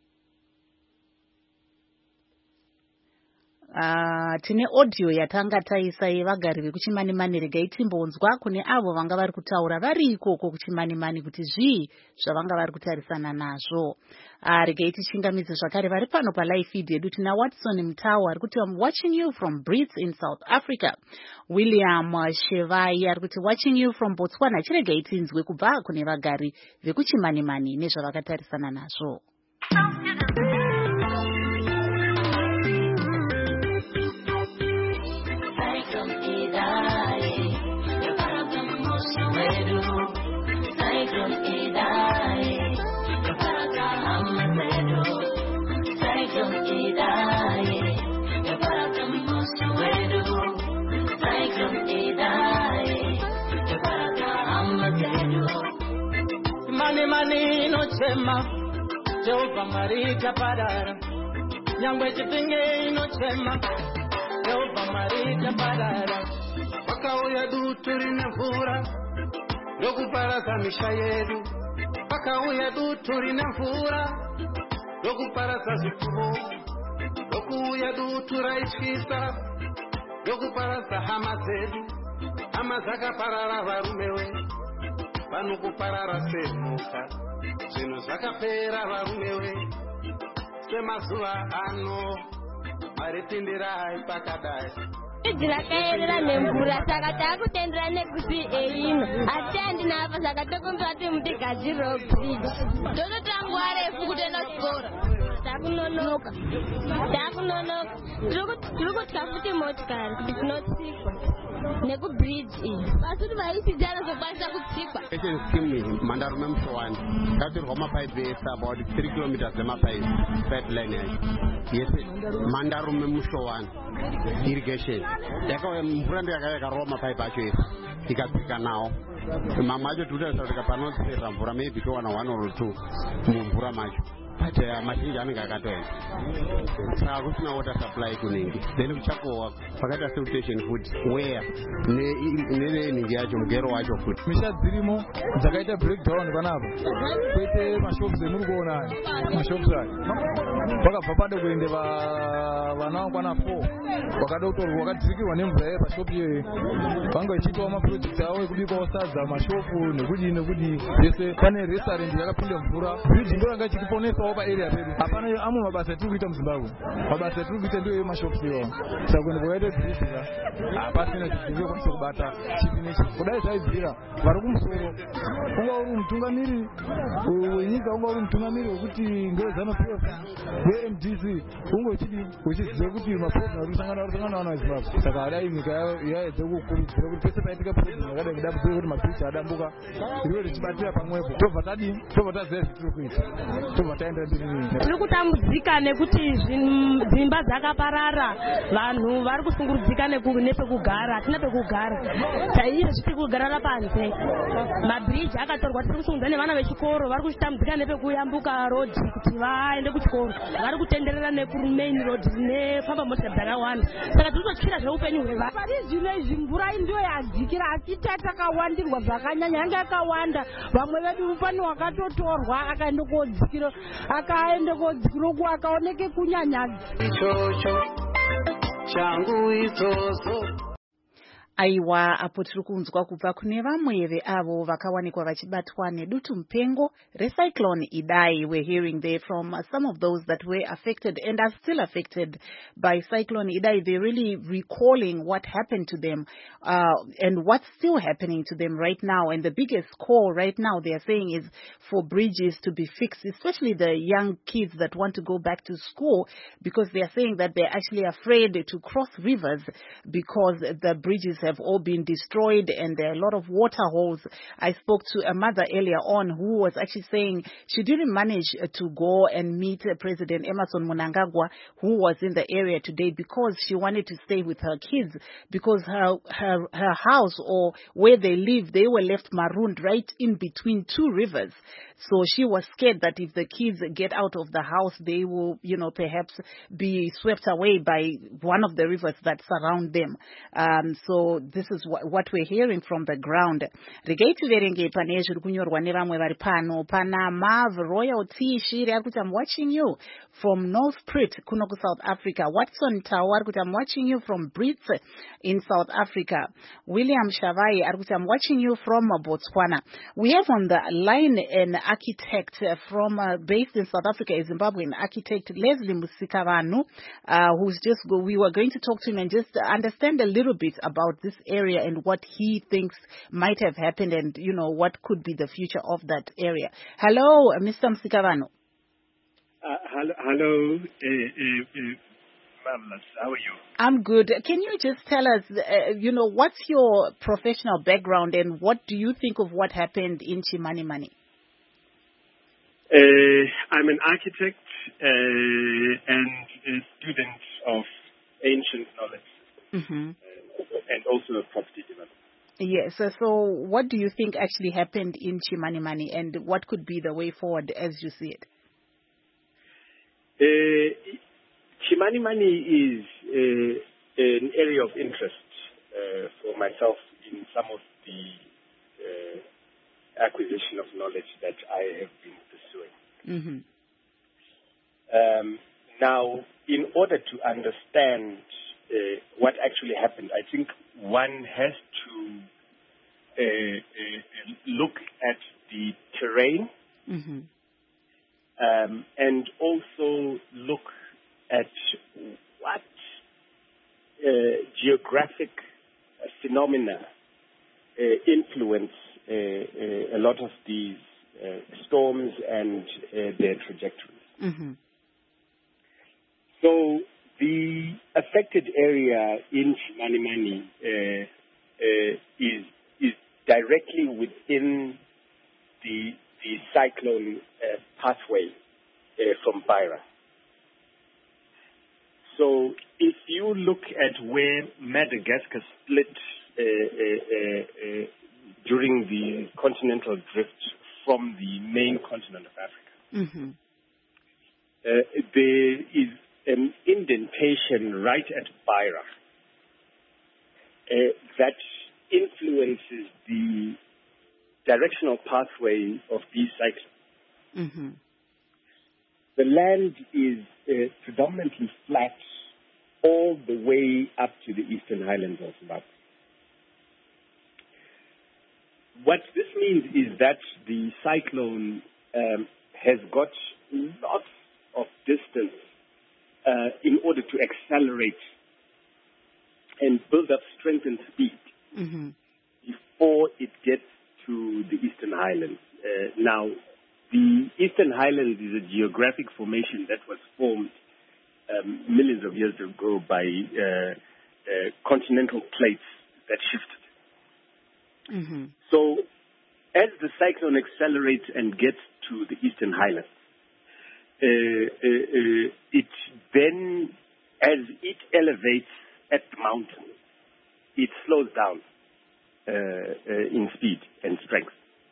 Uh, tine audio yatanga taisa yevagari vekuchimanimani, regai timbonzwa kune avo vanga vari kutaura vari ikoko kuchimanimani kuti zvii zvavanga vari kutarisana nazvo. Uh, regai tichingamidze zvakare vari pano palive feed yedu. Tina Watson Mtawa ari kuti I'm watching you from Brits in South Africa. William Shevai ari kuti watching you from Botswana. Chiregai tinzwe kubva kune vagari vekuchimanimani nezvavakatarisana nazvo. Mani mani no chema, Jehovah Marika Padara. Nyangwe chipinge no chema, Jehovah Marika Padara. Wakauya duturi navura, rokuparasa misha yedu. Wakauya duturi navura, rokuparasa zikubo. Rokuya dutura ichisa, rokuparasa hama zedu. Hama zaka parara varumewe. Pano kuparara semuka, zvino zvakapera varumewe. Semazuva ano, maritindirai pakadai. Ndakaerera nemvura saka takutendera nekuti eino asi handina apa saka tokumbira kuti mutigadziriro bridge ndototangwa refu kutoenda kuchikora takunonoka takunonoka tiri kutya futi motikari kuti tinotsikwa nekubridge iyi basi kuti vaisidzi anozokwanisa kutsikwa. Irrigation scheme Mandarume Mshowani katirwa mapaipi ese about three kilometers emapaipi pipeline yacho yese Mandarume Mshowani irrigation yakauya mvura ndiyakauya yakarova mapaipi acho ese ikadzika nawo mamwe acho tikutarisa kuti kapanotsera mvura maybe towana one or two mumvura macho but uh, mazhinji anenge akatoenda saka kusina water supply kuningi then kuchakowa pakaita filtration food where neningi yacho mugero wacho futi misha dzirimo dzakaita breakdown panapa kwete mashops emuri kuona mashops aya vakabva pade kuende vana kwana four wakada kutorwa wakadzirikirwa nemvura ye pashop iyoyo vanga vachiitawo maproject avo ekubikawo sadza mashopu nekudii nekudii zvese pane restaurant yakapinda mvura bridge ndoranga ichikiponesawo paarea pedu hapana amwe mabasa etiri kuita muzimbabwe mabasa etiri kuita ndiyo yemashops iwawo saka kuenda kwakaita bridge hapasina chizingekwanisa kubata chipi nechi kudai zvaibvira vari kumusoro unga uri mutungamiri wenyika unga uri mutungamiri wekuti ngewezano p f we-M D C unge uchidi uchiziva kuti maproblem ari kusangana ari kusangana vana vezimbabwe saka hadai nyika yaedze kukurudzira kuti pese paitika problem yakadai kudambudzika kuti mabridge adambuka riwe richibatira pamwepo tobva tadii tobva taziva zvitiri kuita tobva taenda zvakaenda tiri tiri kutambudzika nekuti dzimba dzakaparara, vanhu vari kusungurudzika nepekugara, hatina pekugara chaizvo tiri kugara panze. Mabhiriji akatorwa, tiri kusungudza nevana vechikoro vari kuchitambudzika nepekuyambuka rodhi kuti vaende kuchikoro, vari kutenderera nekumain road nefamba mota dzakawanda, saka tiri kutotyira zveupenyu hwevanhu. Pari zvino izvi mvura ndiyo yadzikira, asi tatakawandirwa zvakanyanya, yanga yakawanda. Vamwe vedu pane wakatotorwa akaenda kodzikira, akaenda kodzikira uku akaoneke kunyanya ichocho changu idzodzo. Aiwa, apo tiri kunzwa kubva kune vamwe veavo vakawanikwa vachibatwa nedutu mupengo recyclone Idai. We're hearing there from uh, some of those that were affected and are still affected by cyclone Idai. They're really recalling what happened to them uh, and what's still happening to them right now. And the biggest call right now, they are saying, is for bridges to be fixed, especially the young kids that want to go back to school, because they are saying that they're actually afraid to cross rivers because the bridges have all been destroyed and there are a lot of water holes. I spoke to a mother earlier on who was actually saying she didn't manage to go and meet President Emmerson Mnangagwa, who was in the area today, because she wanted to stay with her kids, because her her her house or where they live, they were left marooned right in between two rivers. So she was scared that if the kids get out of the house, they will, you know, perhaps be swept away by one of the rivers that surround them. Um, so this is what, what we're hearing from the ground. Regaiti verenge pane zviri kunyorwa nevamwe vari pano. Pana Mav Royalty Shiri ari kuti I'm watching you from North Prit kuno ku South Africa. Watson Tau ari kuti I'm watching you from Brits in South Africa. William Shavai ari kuti I'm watching you from Botswana. We have on the line an architect from uh, based in South Africa, a Zimbabwean architect, Leslie Musikavanu, uh, who's just go, we were going to talk to him and just understand a little bit about this area and what he thinks might have happened and, you know, what could be the future of that area. Hello, Mister Musikavanu. Uh, hello, hello. Uh, uh, uh, marvelous. How are you? I'm good. Can you just tell us, uh, you know, what's your professional background and what do you think of what happened in Chimanimani? Uh, I'm an architect uh, and a student of ancient knowledge, mm-hmm. uh, and also a property developer. Yes. So, so what do you think actually happened in Chimanimani and what could be the way forward as you see it? Uh, Chimanimani is uh, an area of interest uh, for myself in some of the uh, acquisition of knowledge that I have been pursuing. Mm-hmm. Um, now, in order to understand uh, what actually happened, I think one has to uh, uh, look at the terrain, mm-hmm. um, and also look at what uh, geographic uh, phenomena uh, influence uh, uh, a lot of these uh, storms and uh, their trajectories. Mm-hmm. So the affected area in Chimanimani uh, uh, is is directly within the the cyclone uh, pathway uh, from Beira. So if you look at where Madagascar split uh, uh, uh, uh, during the continental drift from the main continent of Africa, mm-hmm. uh, there is an indentation right at Beira uh, that influences the directional pathway of these cyclones. Mm-hmm. The land is uh, predominantly flat all the way up to the eastern highlands of Zimbabwe. What this means is that the cyclone um, has got lots of distance uh, in order to accelerate and build up strength and speed mm-hmm. before it gets to the eastern highlands. Uh, now, the Eastern Highlands is a geographic formation that was formed um, millions of years ago by uh, uh, continental plates that shifted. Mm-hmm. So, as the cyclone accelerates and gets to the Eastern Highlands, uh, uh, it then, as it elevates at the mountain, it slows down uh, uh, in speed and strength.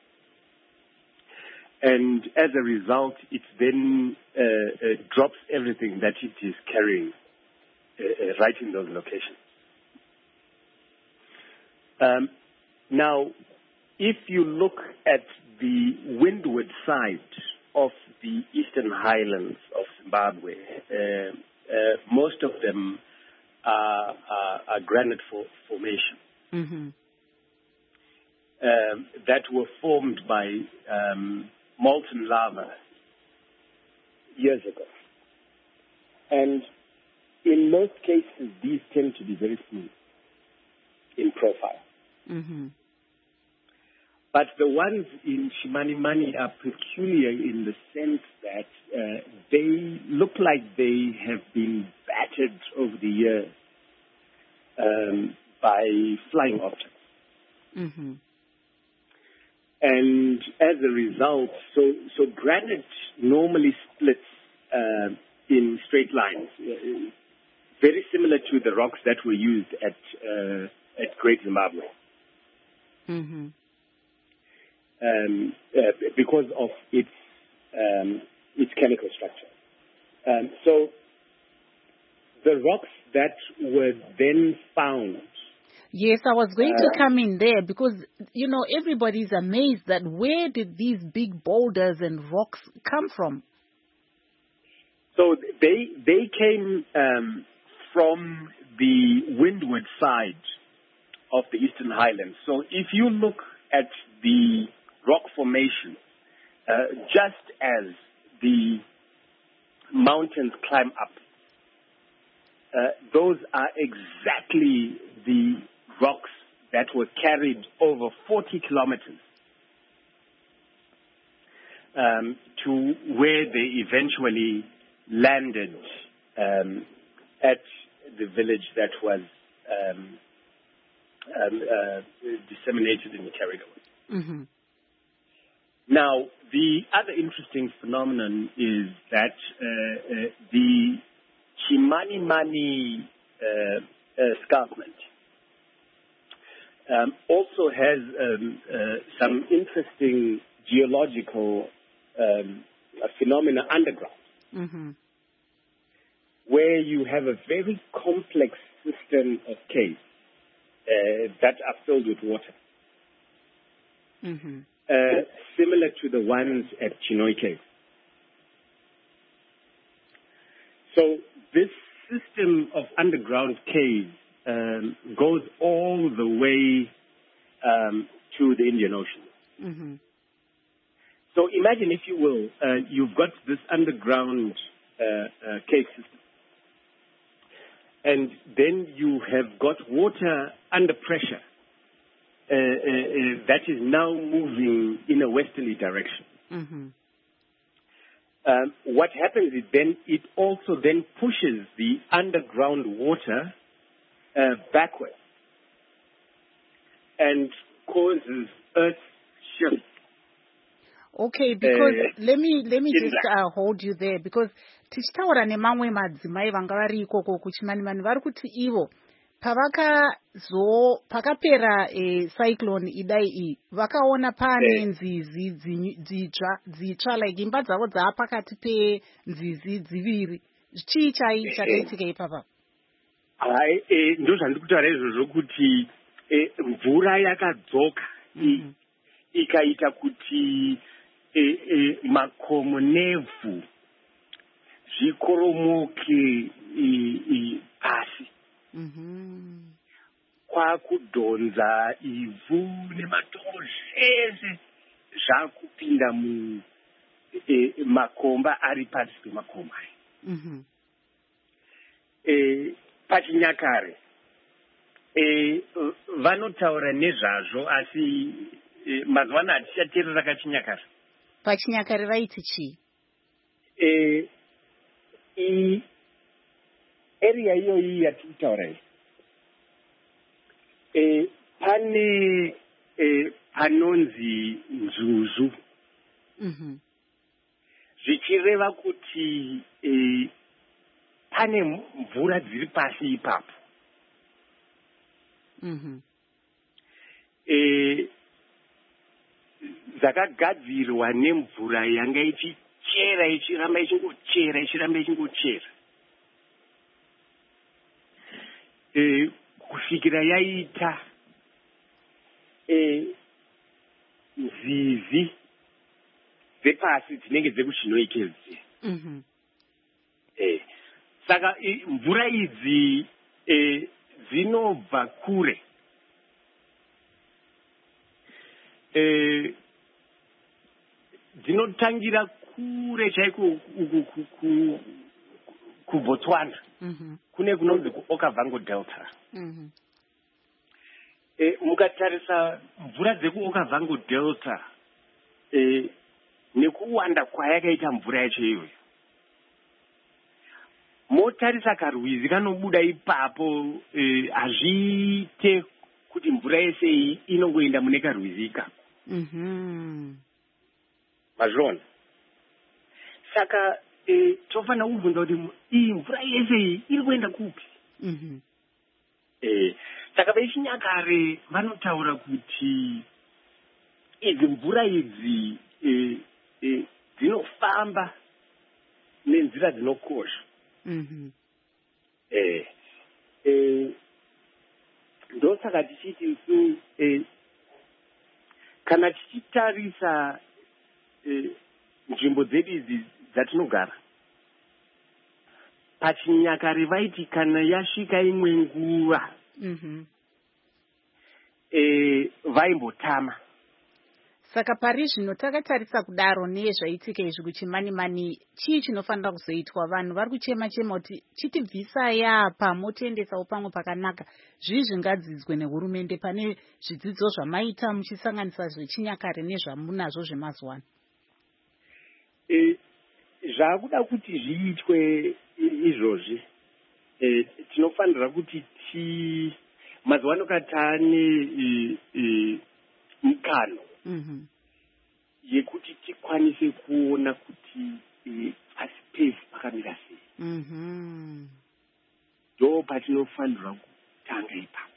And as a result, it then uh, uh, drops everything that it is carrying uh, uh, right in those locations. Um, now, if you look at the windward side of the eastern highlands of Zimbabwe, uh, uh, most of them are, are, are granite for, formation Mm-hmm. um, that were formed by um, molten lava years ago. And in most cases, these tend to be very smooth in profile. Mm-hmm. But the ones in Chimanimani are peculiar in the sense that uh, they look like they have been battered over the years um, by flying objects. Mm-hmm. And as a result, so, so granite normally splits uh, in straight lines, uh, very similar to the rocks that were used at, uh, at Great Zimbabwe. Mm-hmm. Um, uh, because of its um, its chemical structure. Um, so the rocks that were then found. Yes, I was going uh, to come in there because, you know, everybody's amazed that where did these big boulders and rocks come from? So they they came um, from the windward side of the Eastern Highlands. So if you look at the rock formation, uh, just as the mountains climb up, uh, those are exactly the rocks that were carried over forty kilometers um, to where they eventually landed um, at the village that was um, um, uh, disseminated in the Territory. Mm-hmm. Now, the other interesting phenomenon is that uh, uh, the Chimanimani uh, uh, escarpment um, also has um, uh, some interesting geological um, phenomena underground, Mm-hmm. where you have a very complex system of caves uh, that are filled with water. Mm-hmm. Uh, similar to the ones at Chinoi Cave. So this system of underground caves um, goes all the way um, to the Indian Ocean. Mm-hmm. So imagine, if you will, uh, you've got this underground uh, uh, cave system. And then you have got water under pressure. Uh, uh, uh, that is now moving in a westerly direction. Mm-hmm. Um, what happens is then it also then pushes the underground water uh, backwards and causes earth shifts. Okay, because uh, let me let me just uh, hold you there, because tichitaura nemamwe madzimai vanga vari ikoko kuChimanimani vari kuti ivo pavakazo pakapera e, cyclone idai iyi vakaona pane nzizi dzitsva dzitsva like imba dzavo dzava pakati penzizi dziviri. Chii chai chakaitika ipapa? Hai, eh, ndo zvandiri kutaura izvozvo kuti eh, mvura yakadzoka mm-hmm. ikaita kuti eh, eh, makomo nevhu zvikoromoke pasi. Mm-hmm. Kwakudhonza ivhu nematombo zvese zvakupinda mu e, makomba ari pasi pemakomba. Mm-hmm. E, pachinyakare e, vanotaura nezvazvo asi e, mazuva ano hatichateerera kachinyakare. Pachinyakare vaiti chii? E, i area iyoyi yatiri kutaura iyi e, pane e, panonzi Nzuzu. Mm-hmm. Zvichireva kureva kuti eh, pane mvura dziri pasi ipapo. Mhm. Eh, dzakagadzirwa nemvura yanga ichichera ichiramba ichingochera ichiramba ichingochera eh, kusvikira yaita eh, nzizi dzepasi dzinenge dzekuchinoikedzi. Mhm. Eh, saka i, mvura idzi eh, dzinobva kure. Eh, dzinotangira kure chaiko kuBotswana. Mhm. Kune kunonzi kuOkavango Delta. Mhm. Eh, mukatarisa mvura dzekuOkavango Delta eh, nekuwanda kwayakaita mvura yacho iyoyo, motarisa karwizi kanobuda ipapo hazviite eh, kuti mvura yese iyi inongoenda mune karwizi ikako. Mhm. Mazvona. Saka eh, tofanira kubvunza kuti iyi mvura yese iyi iri kuenda kupi? Mhm. Eh, saka vechinyakare vanotaura kuti idzi mvura idzi eh, eh, dzinofamba nenzira dzinokosha. Mhm. Eh, eh, ndosaka tichiti isu eh, kana tichitarisa eh, nzvimbo dzedu idzi dzatinogara, pachinyakare vaiti kana yasvika imwe nguva Mhm. eh, vaimbotama. Saka pari zvino takatarisa kudaro nezvaitika izvi kuchimanimani, chii chinofanira kuzoitwa? Vanhu vari kuchema chema kuti chitibvisai apa motiendesawo pamwe pakanaka. Zvii zvingadzidzwe nehurumende pane zvidzidzo zvamaita muchisanganisa zvechinyakare nezvamunazvo zvemazuva ano? Eh, zvakuda kuti zviitwe izvozvi eh, tinofanira kuti ti mazuva ano katane eh, eh, mukano Mhm. yekuti tikwanise kuona kuti eh, pasi pesi pakamira sei. Mhm. Ndo patinofanirwa kutanga ipapo.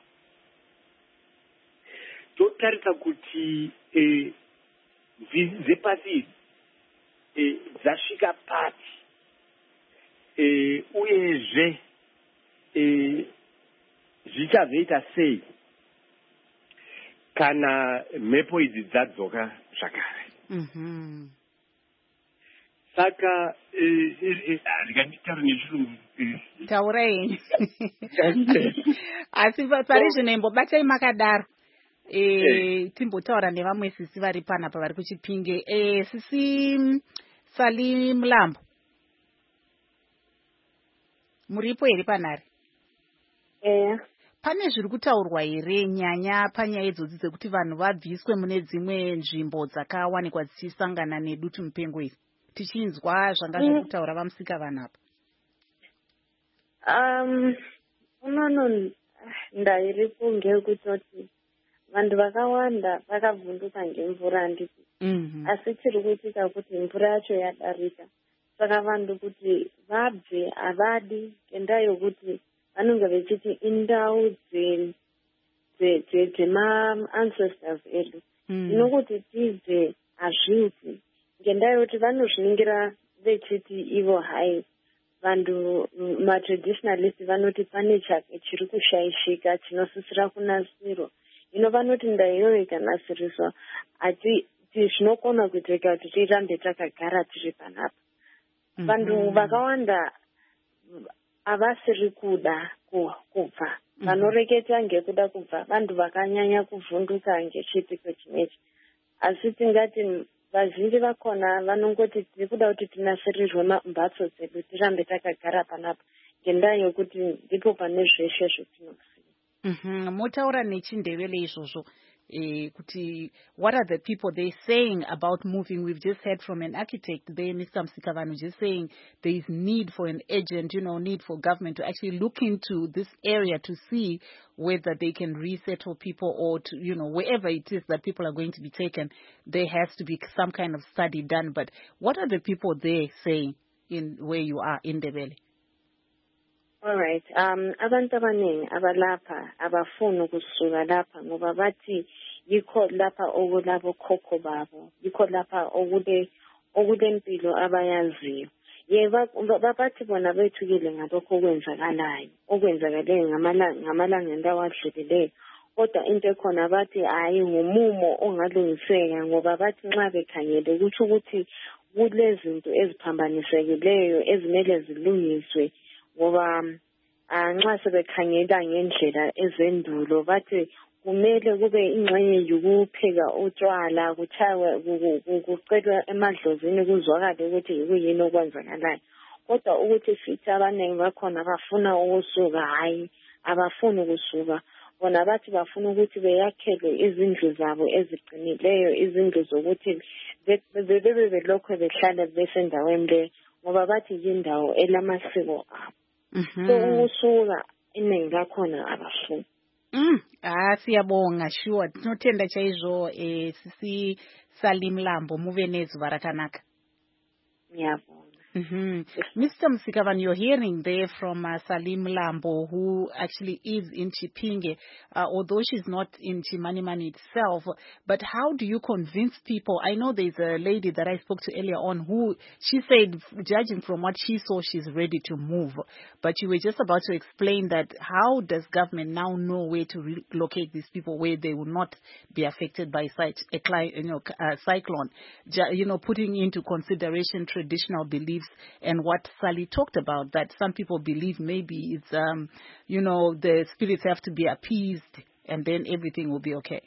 Totarisa kuti eh, dzepasi eh, dzasvika pati eh, uyezve eh, zvichazoita sei kana mhepo idzi dzadzoka zvakare. Mhm. Saka ndikanditaura nechirungu taurai asi pari zvino imbobatai makadaro eh, timbotaura nevamwe sisi vari panapa vari kuchipinge. Eh, sisi Sali Mulambo, muripo here panhare? Eya. Pane zviri kutaurwa here nyanya panyaya idzodzi dzekuti vanhu vabviswe mune dzimwe nzvimbo dzakawanikwa dzichisangana nedutu mupengo iri? Tichinzwa zvanga zviri kutaura vamusika vanhu apa. Um, unono ndairipo ngeyekuti vanhu vakawanda vakavhunduka ngemvura ndiki. Mhm. Asi chiri kuitika kuti mvura yacho yadarika. Saka vanhu kuti vabve havadi ngendaa yokuti vanonge vechiti indau dzema-ancestors edu. Inokuti tibve hazviiti ngendaa yokuti vanozviningira vechiti ivo hai vanhu matraditionalist vanoti pane chiri kushaishika chinosisira kunasirwa. Ino vanoti ndaiyoyo ikanasiriswa ati zvinokona kuitika kuti tirambe takagara tiri panapa. Vanhu vakawanda havasiri kuda kubva. Vanoreketa ngekuda kubva vanhu vakanyanya kuvhunduka ngechitiko chinechi. Asi tingati vazhinji vakona vanongoti tiri kuda kuti tinasirirwe mbatso dzedu tirambe takagara panapa ngendaa yokuti ndipo pane zveshe zvetinoziva. Mhm. Motaura nechindevele izvozvo. Uh, kuti, what are the people they saying about moving? We've just heard from an architect there, Mister Msikavanu, just saying there is need for an agent, you know, need for government to actually look into this area to see whether they can resettle people or to, you know, wherever it is that people are going to be taken, there has to be some kind of study done. But what are the people there saying in where you are in Ndebele? All right. Um, abantu abaningi abalapha abafuna ukusuka lapha ngoba bathi yikho lapha okulabo khokho babo, yikho lapha okule okulempilo abayaziyo. Yeba babathi bona bethukile ngalokho okwenzakalayo, okwenzakaleyo ngamalanga ngamalanga endawo adlulile. Kodwa into ekhona bathi hayi ngumumo ongalungiseka ngoba bathi nxa bekhangele ukuthi ukuthi kulezinto eziphambanisekileyo ezimele zilungiswe ngoba nxa sebekhangela ngendlela ezendulo bathi kumele kube ingxenye yokupheka utshwala kuchawe kucelwa emadlozini kuzwakale ukuthi yikuyini okwenzakalayo. Kodwa ukuthi sithi abaningi bakhona bafuna ukusuka hayi abafuni ukusuka bona bathi bafuna ukuthi beyakhele izindlu zabo eziqinileyo, izindlu zokuthi bebe belokho behlala besendaweni le ngoba bathi yindawo elamasiko abo. So ukusuka iningi lakhona abafuni. Mm, ah siyabonga sure tinotenda chaizvo eh sisi Salim Lambo muve nezuva rakanaka. Ngiyabonga. Mm-hmm. Mister Msikavanu, you're hearing there from uh, Salim Lambo, who actually is in Chipinge, uh, although she's not in Chimanimani itself. But how do you convince people? I know there's a lady that I spoke to earlier on who, she said, judging from what she saw, she's ready to move. But you were just about to explain that how does government now know where to relocate these people where they will not be affected by such a you know, uh, cyclone? You know, putting into consideration traditional beliefs and what Sally talked about, that some people believe maybe it's, um, you know, the spirits have to be appeased and then everything will be okay.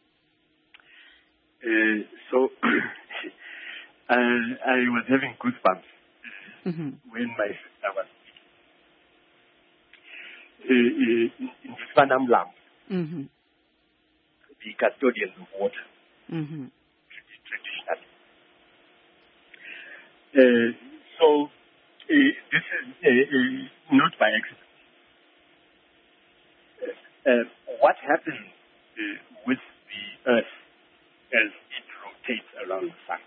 Uh, so uh, I was having goosebumps mm-hmm. when my sister was speaking. Uh, uh, in Fanam Lam, mm-hmm. the custodians of water, mm-hmm. traditionally. Uh, So, uh, this is uh, uh, not by accident. Uh, uh, what happens uh, with the Earth as it rotates around the sun?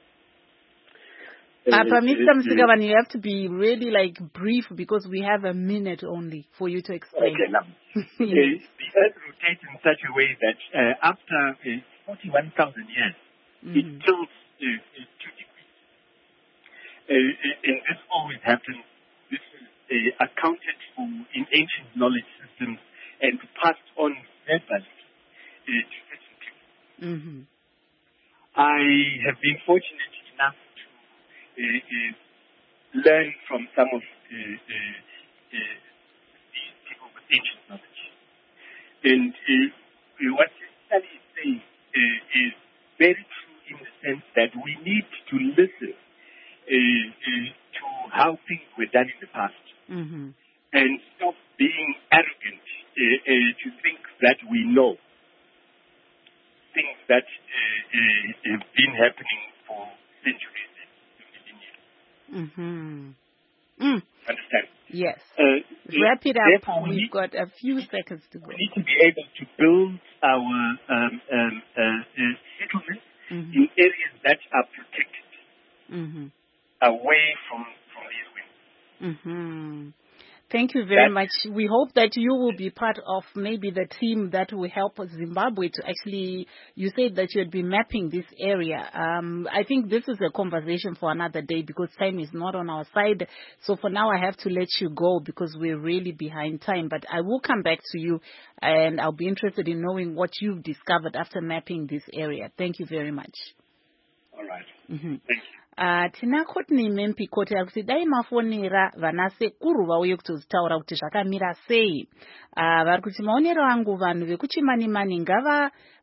Uh, but Mister Msikavanu, you have to be really like brief because we have a minute only for you to explain. Okay, now, yes. uh, the Earth rotates in such a way that uh, after uh, forty-one thousand years, mm-hmm. it tilts uh, two degrees. Uh, and this always happens. This is uh, accounted for in ancient knowledge systems and passed on verbally uh, to certain people. Mm-hmm. I have been fortunate enough to uh, uh, learn from some of uh, uh, uh, these people with ancient knowledge. And uh, what Sally is saying uh, is very true in the sense that we need to listen Uh, uh, to how things were done in the past, mm-hmm. and stop being arrogant uh, uh, to think that we know things that uh, uh, have been happening for centuries and millennia. Mm-hmm. Mm. Understand? Yes. Uh, Wrap it up. We've we got a few seconds to go. We need to be able to build our um, um, uh, uh, settlements mm-hmm. in areas that are protected. Mm-hmm. Away from, from these winds. Mm-hmm. Thank you very That's much. We hope that you will be part of maybe the team that will help Zimbabwe to actually, you said that you had been mapping this area. Um, I think this is a conversation for another day because time is not on our side. So for now, I have to let you go because we're really behind time. But I will come back to you and I'll be interested in knowing what you've discovered after mapping this area. Thank you very much. All right. Mm-hmm. Thank you. Uh, tina kotni mempi kote ya kuti dai mafonera vanase kuru vauye kutozitaura kuti zvakamira sei. Uh, vari kuti maonero angu vanhu vekuchimanimani ngava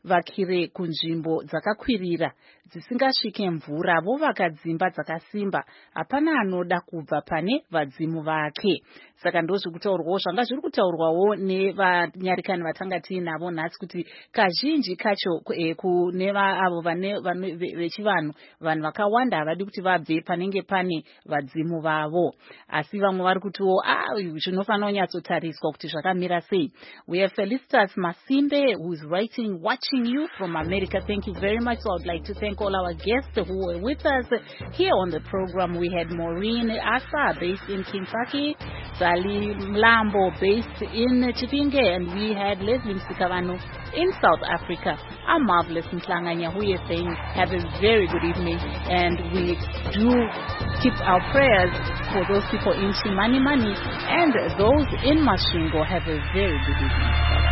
vakire kunzvimbo dzakakwirira dzisingasvike mvura, vovaka dzimba dzakasimba, hapana anoda kubva pane vadzimu vake. Saka ndozviri kutaurwawo zvanga zviri kutaurwawo nevanyarikani vatanga tiinavo nhasi kuti kazhinji kacho kune avo vechivanhu, vanhu vakawanda havadi kuti vabve panenge pane vadzimu vavo, asi vamwe vari kutiwo zvinofanira kunyatsotariswa kuti zvakamira sei. We have Felicitas Masimbe who is writing, watching you from America. Thank you very much. So I would like to thank all our guests who were with us here on the program. We had Maureen Asa based in Kentucky, Sally Mlambo based in Chipinge, and we had Leslie Msikavano in South Africa. I'm Marvelous Mklanganya, who is saying have a very good evening, and we do keep our prayers for those people in Chimanimani and those in Masvingo. Have a very good evening.